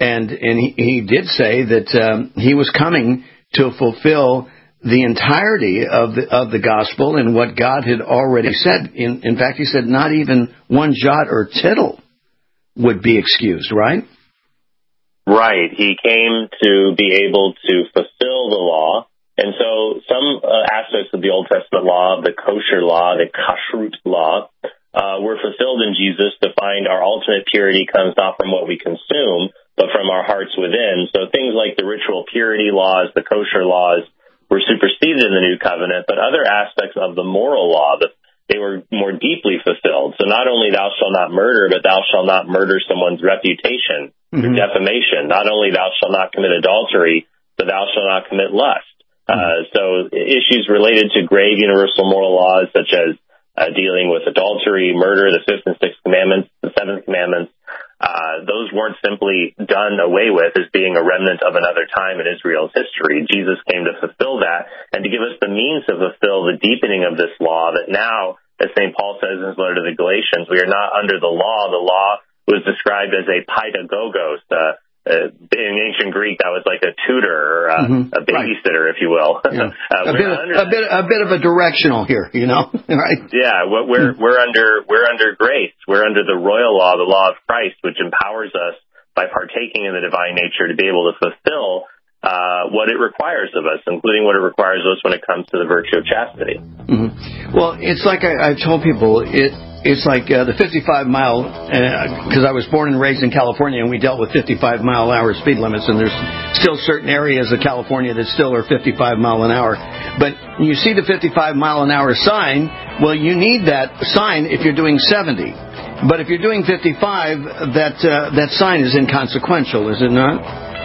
And and he, he did say that um, he was coming to fulfill the entirety of the of the gospel and what God had already said. In, in fact, he said not even one jot or tittle would be excused, right? Right. He came to be able to fulfill the law. And so some uh, aspects of the Old Testament law, the kosher law, the kashrut law, uh, were fulfilled in Jesus to find our ultimate purity comes not from what we consume, but from our hearts within. So things like the ritual purity laws, the kosher laws, were superseded in the New Covenant, but other aspects of the moral law, the, they were more deeply fulfilled. So not only thou shalt not murder, but thou shalt not murder someone's reputation through mm-hmm. defamation. Not only thou shalt not commit adultery, but thou shalt not commit lust. Mm-hmm. Uh, so issues related to grave universal moral laws, such as uh, dealing with adultery, murder, the fifth and sixth commandments, the seventh commandments, Uh, those weren't simply done away with as being a remnant of another time in Israel's history. Jesus came to fulfill that and to give us the means to fulfill the deepening of this law that now, as Saint Paul says in his letter to the Galatians, we are not under the law. The law was described as a paidagogos. Uh, uh, in ancient Greek, that was like a tutor or a, mm-hmm. a babysitter, right. if you will. Yeah. uh, a, bit of, a, bit, a bit of a directional here, you know, right? Yeah, we're we're under we're under grace. We're under the royal law, the law of Christ, which empowers us by partaking in the divine nature to be able to fulfill uh, what it requires of us, including what it requires of us when it comes to the virtue of chastity. Mm-hmm. Well, it's like I, I've told people it. It's like uh, the fifty-five mile, because uh, I was born and raised in California, and we dealt with fifty-five mile an hour speed limits, and there's still certain areas of California that still are fifty-five mile an hour. But you see the fifty-five mile an hour sign, well, you need that sign if you're doing seventy. But if you're doing fifty-five, that uh, that sign is inconsequential, is it not?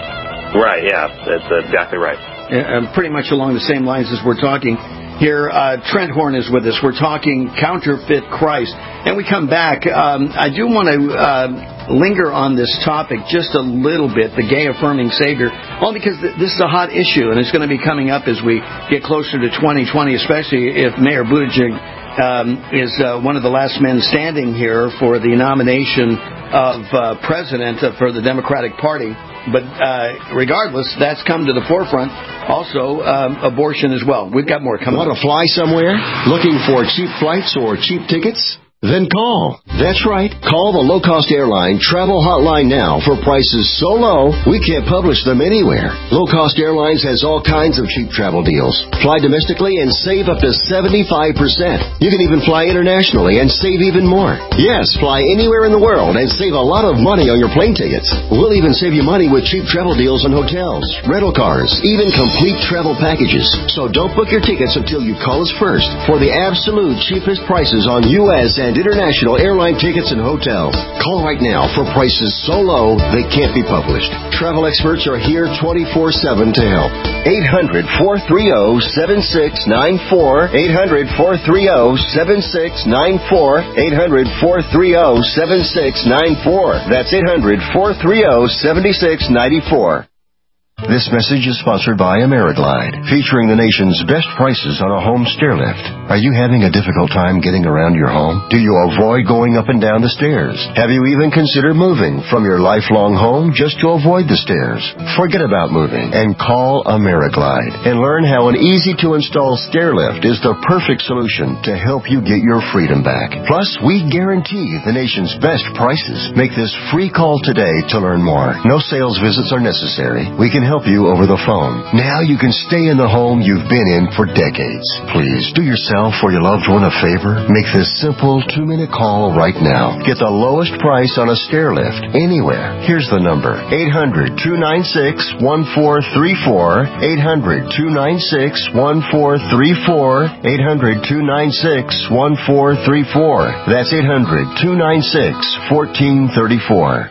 Right, yeah, that's exactly right. Uh, pretty much along the same lines as we're talking. Here, uh, Trent Horn is with us. We're talking counterfeit Christ. And we come back. Um, I do want to uh, linger on this topic just a little bit, the gay-affirming Savior, only because th- this is a hot issue, and it's going to be coming up as we get closer to twenty twenty, especially if Mayor Buttigieg um, is uh, one of the last men standing here for the nomination of uh, president for the Democratic Party. But uh, regardless, that's come to the forefront. Also, um, abortion as well. We've got more coming. Want to fly somewhere? Looking for cheap flights or cheap tickets? Then call. That's right. Call the low-cost airline travel hotline now for prices so low we can't publish them anywhere. Low-cost airlines has all kinds of cheap travel deals. Fly domestically and save up to seventy-five percent. You can even fly internationally and save even more. Yes, fly anywhere in the world and save a lot of money on your plane tickets. We'll even save you money with cheap travel deals on hotels, rental cars, even complete travel packages. So don't book your tickets until you call us first for the absolute cheapest prices on U S and international airline tickets and hotels. Call right now for prices so low they can't be published. Travel experts are here twenty-four seven to help. eight hundred, four three zero, seven six nine four. eight hundred, four three zero, seven six nine four. eight hundred, four three zero, seven six nine four. That's eight hundred, four three zero, seven six nine four. This message is sponsored by Ameriglide, featuring the nation's best prices on a home stair lift. Are you having a difficult time getting around your home? Do you avoid going up and down the stairs? Have you even considered moving from your lifelong home just to avoid the stairs? Forget about moving and call Ameriglide and learn how an easy-to-install stair lift is the perfect solution to help you get your freedom back. Plus, we guarantee the nation's best prices. Make this free call today to learn more. No sales visits are necessary. We can help you over the phone. Now you can stay in the home you've been in for decades. Please do yourself or your loved one a favor. Make this simple two-minute call right now. Get the lowest price on a stair lift anywhere. Here's the number. eight hundred, two nine six, one four three four. eight hundred, two nine six, one four three four. eight hundred, two nine six, one four three four. That's eight hundred, two nine six, one four three four.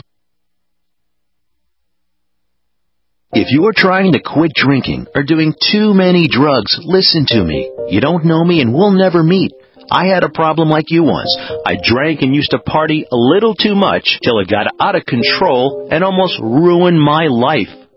If you are trying to quit drinking or doing too many drugs, listen to me. You don't know me and we'll never meet. I had a problem like you once. I drank and used to party a little too much till it got out of control and almost ruined my life.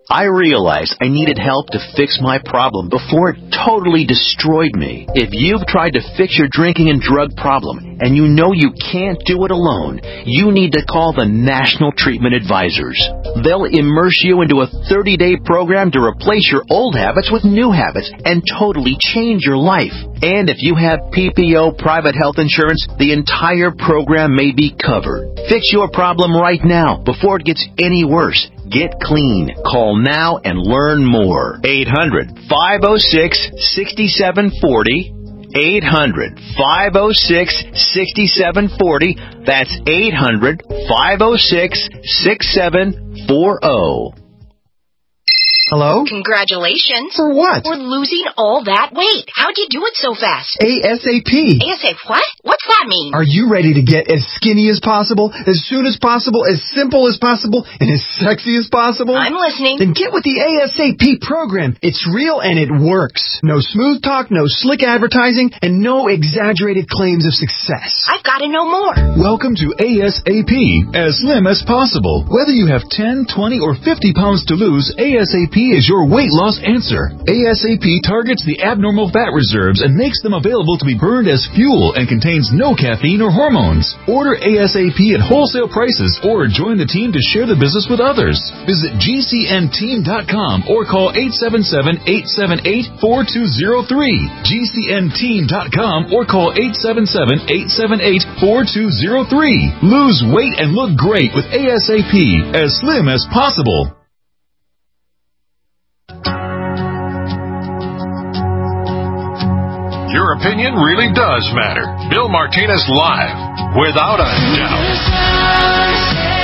I realized I needed help to fix my problem before it totally destroyed me. If you've tried to fix your drinking and drug problem and you know you can't do it alone, you need to call the National Treatment Advisors. They'll immerse you into a thirty-day program to replace your old habits with new habits and totally change your life. And if you have P P O private health insurance, the entire program may be covered. Fix your problem right now before it gets any worse. Get clean. Call now and learn more. eight hundred, five oh six, six seven four oh. eight hundred, five oh six, six seven four oh. That's eight hundred, five oh six, six seven four oh. Hello? Congratulations. For what? For losing all that weight. How'd you do it so fast? ASAP. ASAP what? What's that mean? Are you ready to get as skinny as possible, as soon as possible, as simple as possible, and as sexy as possible? I'm listening. Then get with the ASAP program. It's real and it works. No smooth talk, no slick advertising, and no exaggerated claims of success. I've got to know more. Welcome to ASAP, as slim as possible. Whether you have ten, twenty, or fifty pounds to lose, ASAP is your weight loss answer. ASAP targets the abnormal fat reserves and makes them available to be burned as fuel and contains no caffeine or hormones. Order ASAP at wholesale prices or join the team to share the business with others. Visit G C N team dot com or call eight seven seven, eight seven eight, four two zero three. G C N team dot com or call eight seven seven, eight seven eight, four two zero three. Lose weight and look great with ASAP, as slim as possible. Your opinion really does matter. Bill Martinez Live, without a doubt.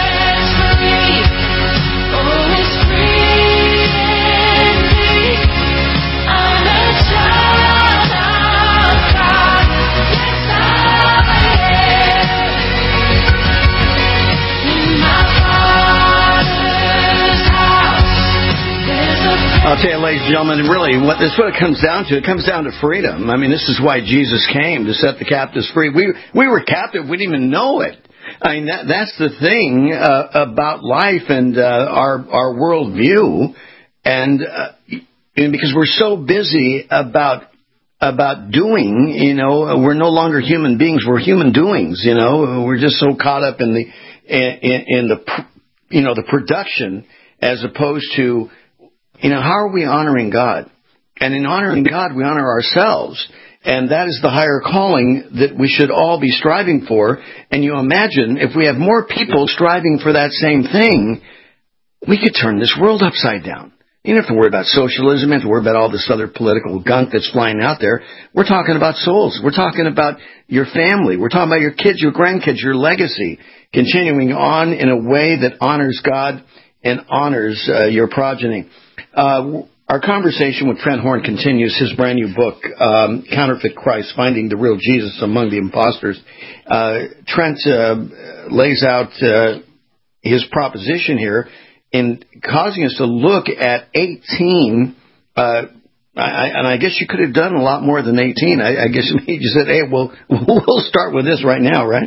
I'll tell you, ladies and gentlemen, really, what this what it comes down to, it comes down to freedom. I mean, this is why Jesus came, to set the captives free. We we were captive. We didn't even know it. I mean, that, that's the thing uh, about life and uh, our our worldview, and, uh, and because we're so busy about about doing, you know, we're no longer human beings. We're human doings. You know, we're just so caught up in the in, in the you know the production as opposed to, you know, how are we honoring God? And in honoring God, we honor ourselves. And that is the higher calling that we should all be striving for. And you imagine, if we have more people striving for that same thing, we could turn this world upside down. You don't have to worry about socialism. You don't have to worry about all this other political gunk that's flying out there. We're talking about souls. We're talking about your family. We're talking about your kids, your grandkids, your legacy, continuing on in a way that honors God and honors uh, your progeny. Uh, our conversation with Trent Horn continues. His brand new book, um, Counterfeit Christ, Finding the Real Jesus Among the Imposters. Uh, Trent uh, lays out uh, his proposition here in causing us to look at eighteen, uh, I, and I guess you could have done a lot more than eighteen. I, I guess you said, hey, well, we'll start with this right now, right?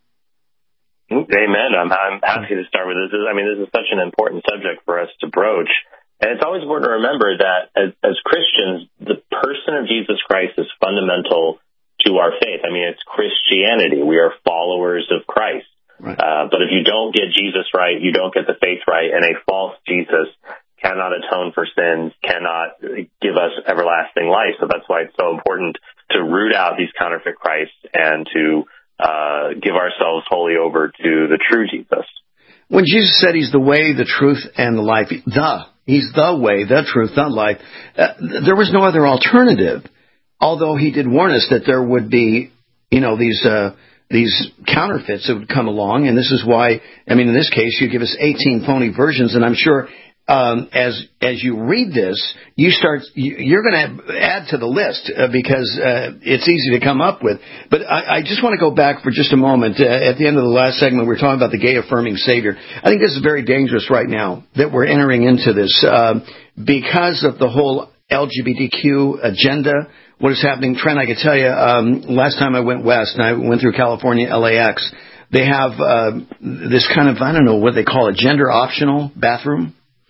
Amen. I'm, I'm happy to start with this. I mean, this is such an important subject for us to broach. And it's always important to remember that as, as Christians, the person of Jesus Christ is fundamental to our faith. I mean, it's Christianity. We are followers of Christ. Right. Uh, but if you don't get Jesus right, you don't get the faith right, and a false Jesus cannot atone for sins, cannot give us everlasting life. So that's why it's so important to root out these counterfeit Christs and to uh, give ourselves wholly over to the true Jesus. When Jesus said he's the way, the truth, and the life, the, he's the way, the truth, the life, uh, there was no other alternative. Although he did warn us that there would be, you know, these, uh, these counterfeits that would come along. And this is why, I mean, in this case, you give us eighteen phony versions. And I'm sure, um, as, as you read this, you start, you, you're going to add to the list uh, because, uh, it's easy to come up with. But I, I just want to go back for just a moment. Uh, at the end of the last segment, we were talking about the gay affirming Savior. I think this is very dangerous right now that we're entering into this, uh, because of the whole L G B T Q agenda. What is happening, Trent, I can tell you, um, last time I went west, and I went through California, L A X, they have uh, this kind of, I don't know what they call it, gender-optional bathroom.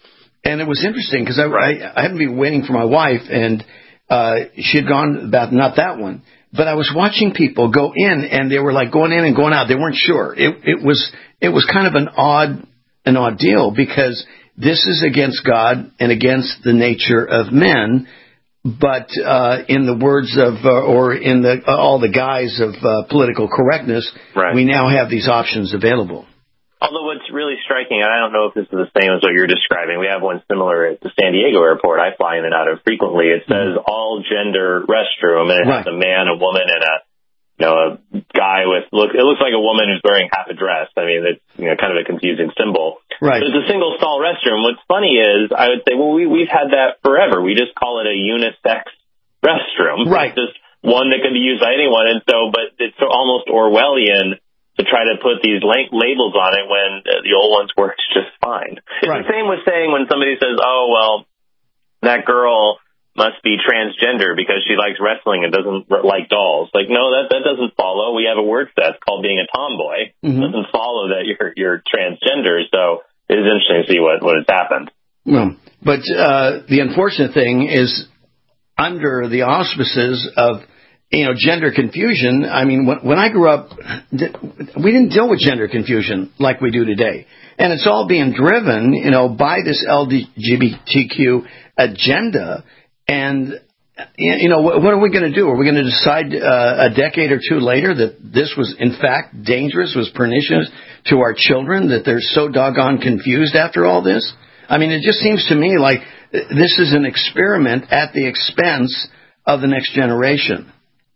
And it was interesting because I, right. I, I happened to be waiting for my wife, and uh, she had gone about not that one. But I was watching people go in, and they were like going in and going out. They weren't sure. It, it was it was kind of an odd an odd deal because this is against God and against the nature of men. But uh, in the words of, uh, or in the uh, all the guise of uh, political correctness, right. we now have these options available. Although what's really striking, and I don't know if this is the same as what you're describing, we have one similar at the San Diego airport I fly in and out of frequently. It says mm-hmm. all gender restroom, and it right. has a man, a woman, and a you know a guy with look. It looks like a woman who's wearing half a dress. I mean, it's you know kind of a confusing symbol. Right. But it's a single stall restroom. What's funny is I would say, well, we we've had that forever. We just call it a unisex restroom. Right. It's just one that can be used by anyone, and so but it's almost Orwellian to try to put these la- labels on it when uh, the old ones worked just fine. It's right. the same with saying when somebody says, oh, well, that girl must be transgender because she likes wrestling and doesn't r- like dolls. Like, no, that that doesn't follow. We have a word for that. It's called being a tomboy. Mm-hmm. It doesn't follow that you're you're transgender. So it is interesting to see what, what has happened. Well, but uh, the unfortunate thing is under the auspices of You know, gender confusion, I mean, when, when I grew up, we didn't deal with gender confusion like we do today. And it's all being driven, you know, by this L G B T Q agenda. And, you know, what, what are we going to do? Are we going to decide uh, a decade or two later that this was, in fact, dangerous, was pernicious to our children, that they're so doggone confused after all this? I mean, it just seems to me like this is an experiment at the expense of the next generation.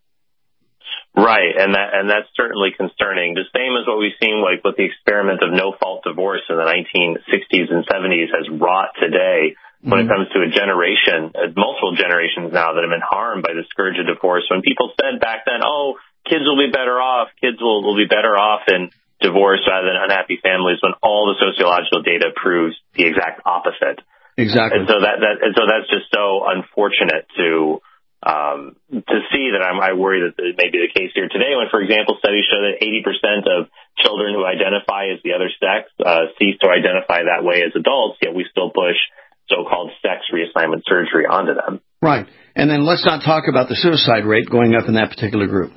Right, and that and that's certainly concerning. The same as what we've seen, like with the experiment of no-fault divorce in the nineteen sixties and seventies, has wrought today when mm-hmm. it comes to a generation, uh, multiple generations now that have been harmed by the scourge of divorce. When people said back then, "Oh, kids will be better off, kids will will be better off in divorce rather than unhappy families," when all the sociological data proves the exact opposite. Exactly. And so that that and so that's just so unfortunate to. Um, to see that I'm, I worry that it may be the case here today when, for example, studies show that eighty percent of children who identify as the other sex uh, cease to identify that way as adults, yet we still push so-called sex reassignment surgery onto them. Right. And then let's not talk about the suicide rate going up in that particular group.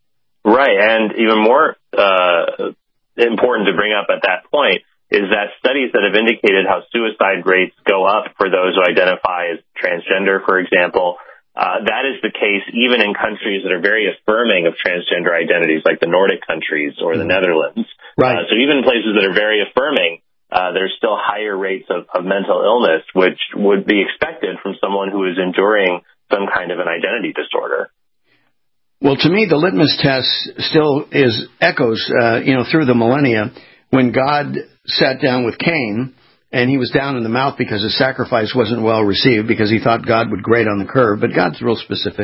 Right. And even more uh, important to bring up at that point is that studies that have indicated how suicide rates go up for those who identify as transgender, for example, Uh, that is the case even in countries that are very affirming of transgender identities, like the Nordic countries or the mm-hmm. Netherlands. Right. Uh, so even in places that are very affirming, uh, there's still higher rates of, of mental illness, which would be expected from someone who is enduring some kind of an identity disorder. Well, to me, the litmus test still is echoes, uh, you know, through the millennia when God sat down with Cain. And he was down in the mouth because his sacrifice wasn't well received because he thought God would grade on the curve. But God's real specific.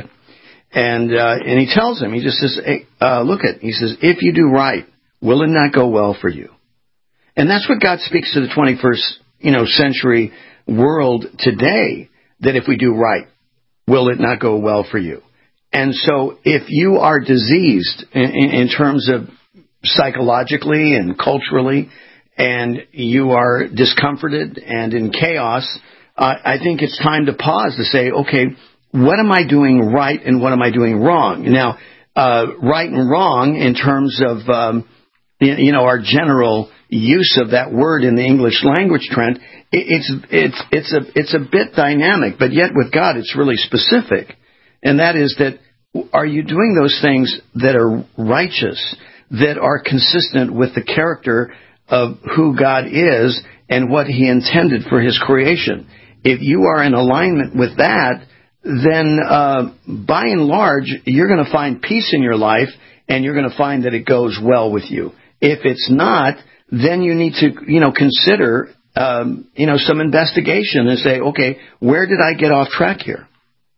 And uh, and he tells him, he just says, hey, uh, look at, he says, if you do right, will it not go well for you? And that's what God speaks to the twenty-first, you know, century world today, that if we do right, will it not go well for you? And so if you are diseased in, in, in terms of psychologically and culturally, and you are discomforted and in chaos, uh, I think it's time to pause to say, okay, what am I doing right and what am I doing wrong? Now, uh, right and wrong in terms of, um, you know, our general use of that word in the English language, Trent, it's, it's, it's a, it's a bit dynamic, but yet with God, it's really specific. And that is that, are you doing those things that are righteous, that are consistent with the character of who God is and what he intended for his creation? If you are in alignment with that, then uh, by and large, you're going to find peace in your life and you're going to find that it goes well with you. If it's not, then you need to, you know, consider, um, you know, some investigation and say, okay, where did I get off track here?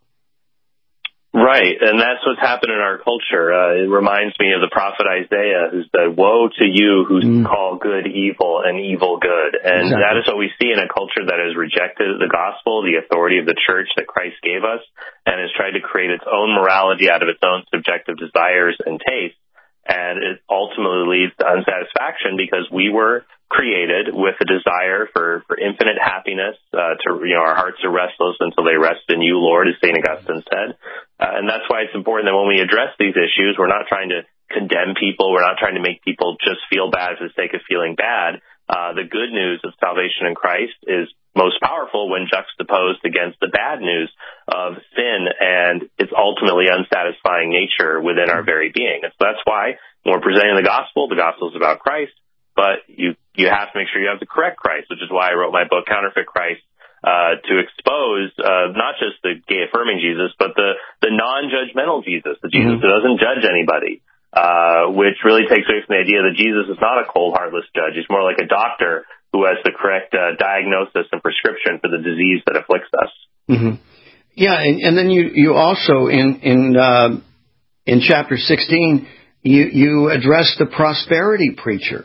Right, and that's what's happened in our culture. Uh, it reminds me of the prophet Isaiah, who said, woe to you who mm. call good evil and evil good. And exactly. that is what we see in a culture that has rejected the gospel, the authority of the church that Christ gave us, and has tried to create its own morality out of its own subjective desires and tastes. And it ultimately leads to unsatisfaction because we were created with a desire for, for infinite happiness. Uh, to you know, our hearts are restless until they rest in you, Lord, as Saint Augustine said. Uh, and that's why it's important that when we address these issues, we're not trying to condemn people. We're not trying to make people just feel bad for the sake of feeling bad. Uh, the good news of salvation in Christ is most powerful when juxtaposed against the bad news of sin and its ultimately unsatisfying nature within our very being. And so that's why when we're presenting the gospel, the gospel is about Christ, but you, you have to make sure you have the correct Christ, which is why I wrote my book, Counterfeit Christ, uh, to expose, uh, not just the gay-affirming Jesus, but the, the non-judgmental Jesus, the Jesus mm-hmm. who doesn't judge anybody, uh, which really takes away from the idea that Jesus is not a cold, heartless judge. He's more like a doctor who has the correct uh, diagnosis and prescription for the disease that afflicts us. Mm-hmm. Yeah, and, and then you, you also, in, in, uh, in chapter sixteen, you, you address the prosperity preacher.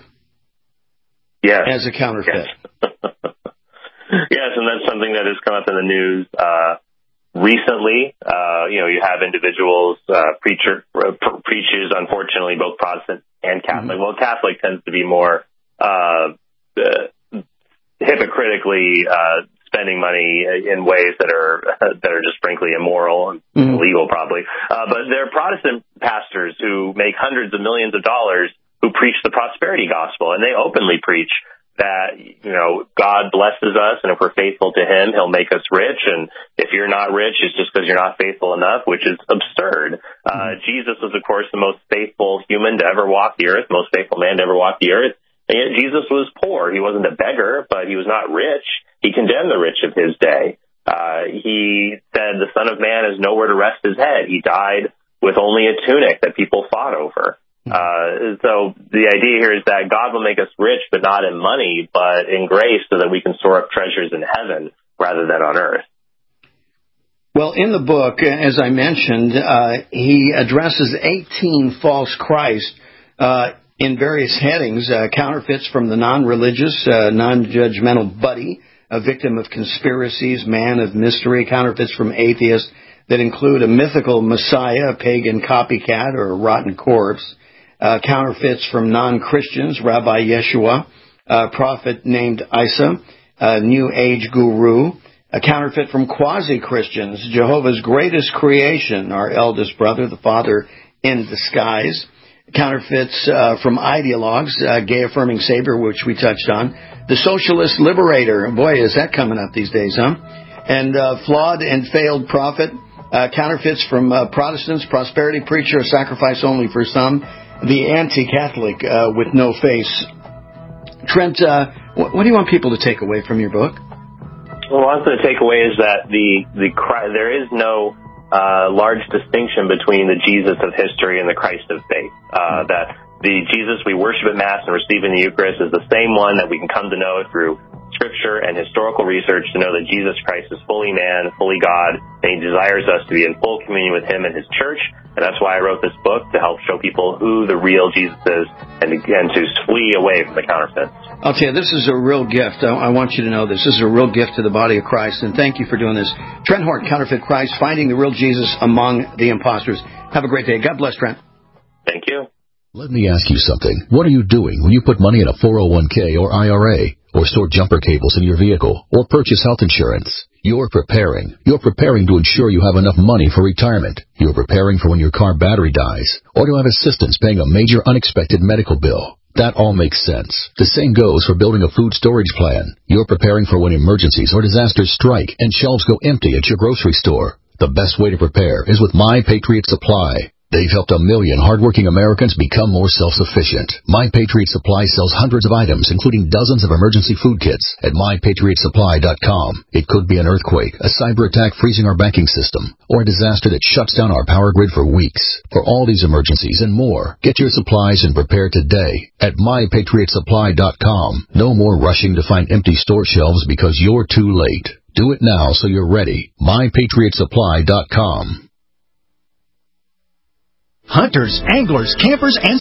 Yes. As a counterfeit. Yes. Yes, and that's something that has come up in the news uh, recently. Uh, you know, you have individuals, uh, preacher, uh, preachers, unfortunately, both Protestant and Catholic. Mm-hmm. Well, Catholic tends to be more uh, uh, hypocritically uh, spending money in ways that are that are just frankly immoral and mm-hmm. illegal, probably. Uh, but there are Protestant pastors who make hundreds of millions of dollars who preach the prosperity gospel, and they openly preach that, you know, God blesses us, and if we're faithful to Him, He'll make us rich, and if you're not rich, it's just because you're not faithful enough, which is absurd. Uh, Jesus was, of course, the most faithful human to ever walk the earth, most faithful man to ever walk the earth, and yet Jesus was poor. He wasn't a beggar, but He was not rich. He condemned the rich of His day. Uh, he said the Son of Man has nowhere to rest His head. He died with only a tunic that people fought over. Uh, so the idea here is that God will make us rich, but not in money, but in grace, so that we can store up treasures in heaven rather than on earth. Well, in the book, as I mentioned, uh, he addresses eighteen false Christs uh, in various headings, uh, counterfeits from the non-religious, uh, non-judgmental buddy, a victim of conspiracies, man of mystery, counterfeits from atheists that include a mythical messiah, a pagan copycat, or a rotten corpse. Uh, counterfeits from non-Christians, Rabbi Yeshua, a prophet named Isa, a New Age guru. A counterfeit from quasi-Christians, Jehovah's greatest creation, our eldest brother, the Father in disguise. Counterfeits uh, from ideologues, uh, gay-affirming Savior, which we touched on. The socialist liberator, boy, is that coming up these days, huh? And uh, flawed and failed prophet. Uh, counterfeits from uh, Protestants, prosperity preacher, a sacrifice only for some. The anti-Catholic uh, with no face. Trent, uh, what, what do you want people to take away from your book? Well, one thing to take away is that the, the there is no uh, large distinction between the Jesus of history and the Christ of faith. Uh, that the Jesus we worship at Mass and receive in the Eucharist is the same one that we can come to know through Scripture and historical research to know that Jesus Christ is fully man, fully God, and He desires us to be in full communion with Him and His church. And that's why I wrote this book, to help show people who the real Jesus is and to, and to flee away from the counterfeits. I'll tell you, this is a real gift. I, I want you to know this. This is a real gift to the body of Christ, and thank you for doing this. Trent Hort, Counterfeit Christ, Finding the Real Jesus Among the Imposters. Have a great day. God bless, Trent. Thank you. Let me ask you something. What are you doing when you put money in a four oh one k or I R A, or store jumper cables in your vehicle, or purchase health insurance? You're preparing. You're preparing to ensure you have enough money for retirement. You're preparing for when your car battery dies, or to have assistance paying a major unexpected medical bill. That all makes sense. The same goes for building a food storage plan. You're preparing for when emergencies or disasters strike and shelves go empty at your grocery store. The best way to prepare is with My Patriot Supply. They've helped a million hardworking Americans become more self-sufficient. My Patriot Supply sells hundreds of items, including dozens of emergency food kits, at my patriot supply dot com. It could be an earthquake, a cyber attack freezing our banking system, or a disaster that shuts down our power grid for weeks. For all these emergencies and more, get your supplies and prepare today at my patriot supply dot com. No more rushing to find empty store shelves because you're too late. Do it now so you're ready. my patriot supply dot com. Hunters, anglers, campers, and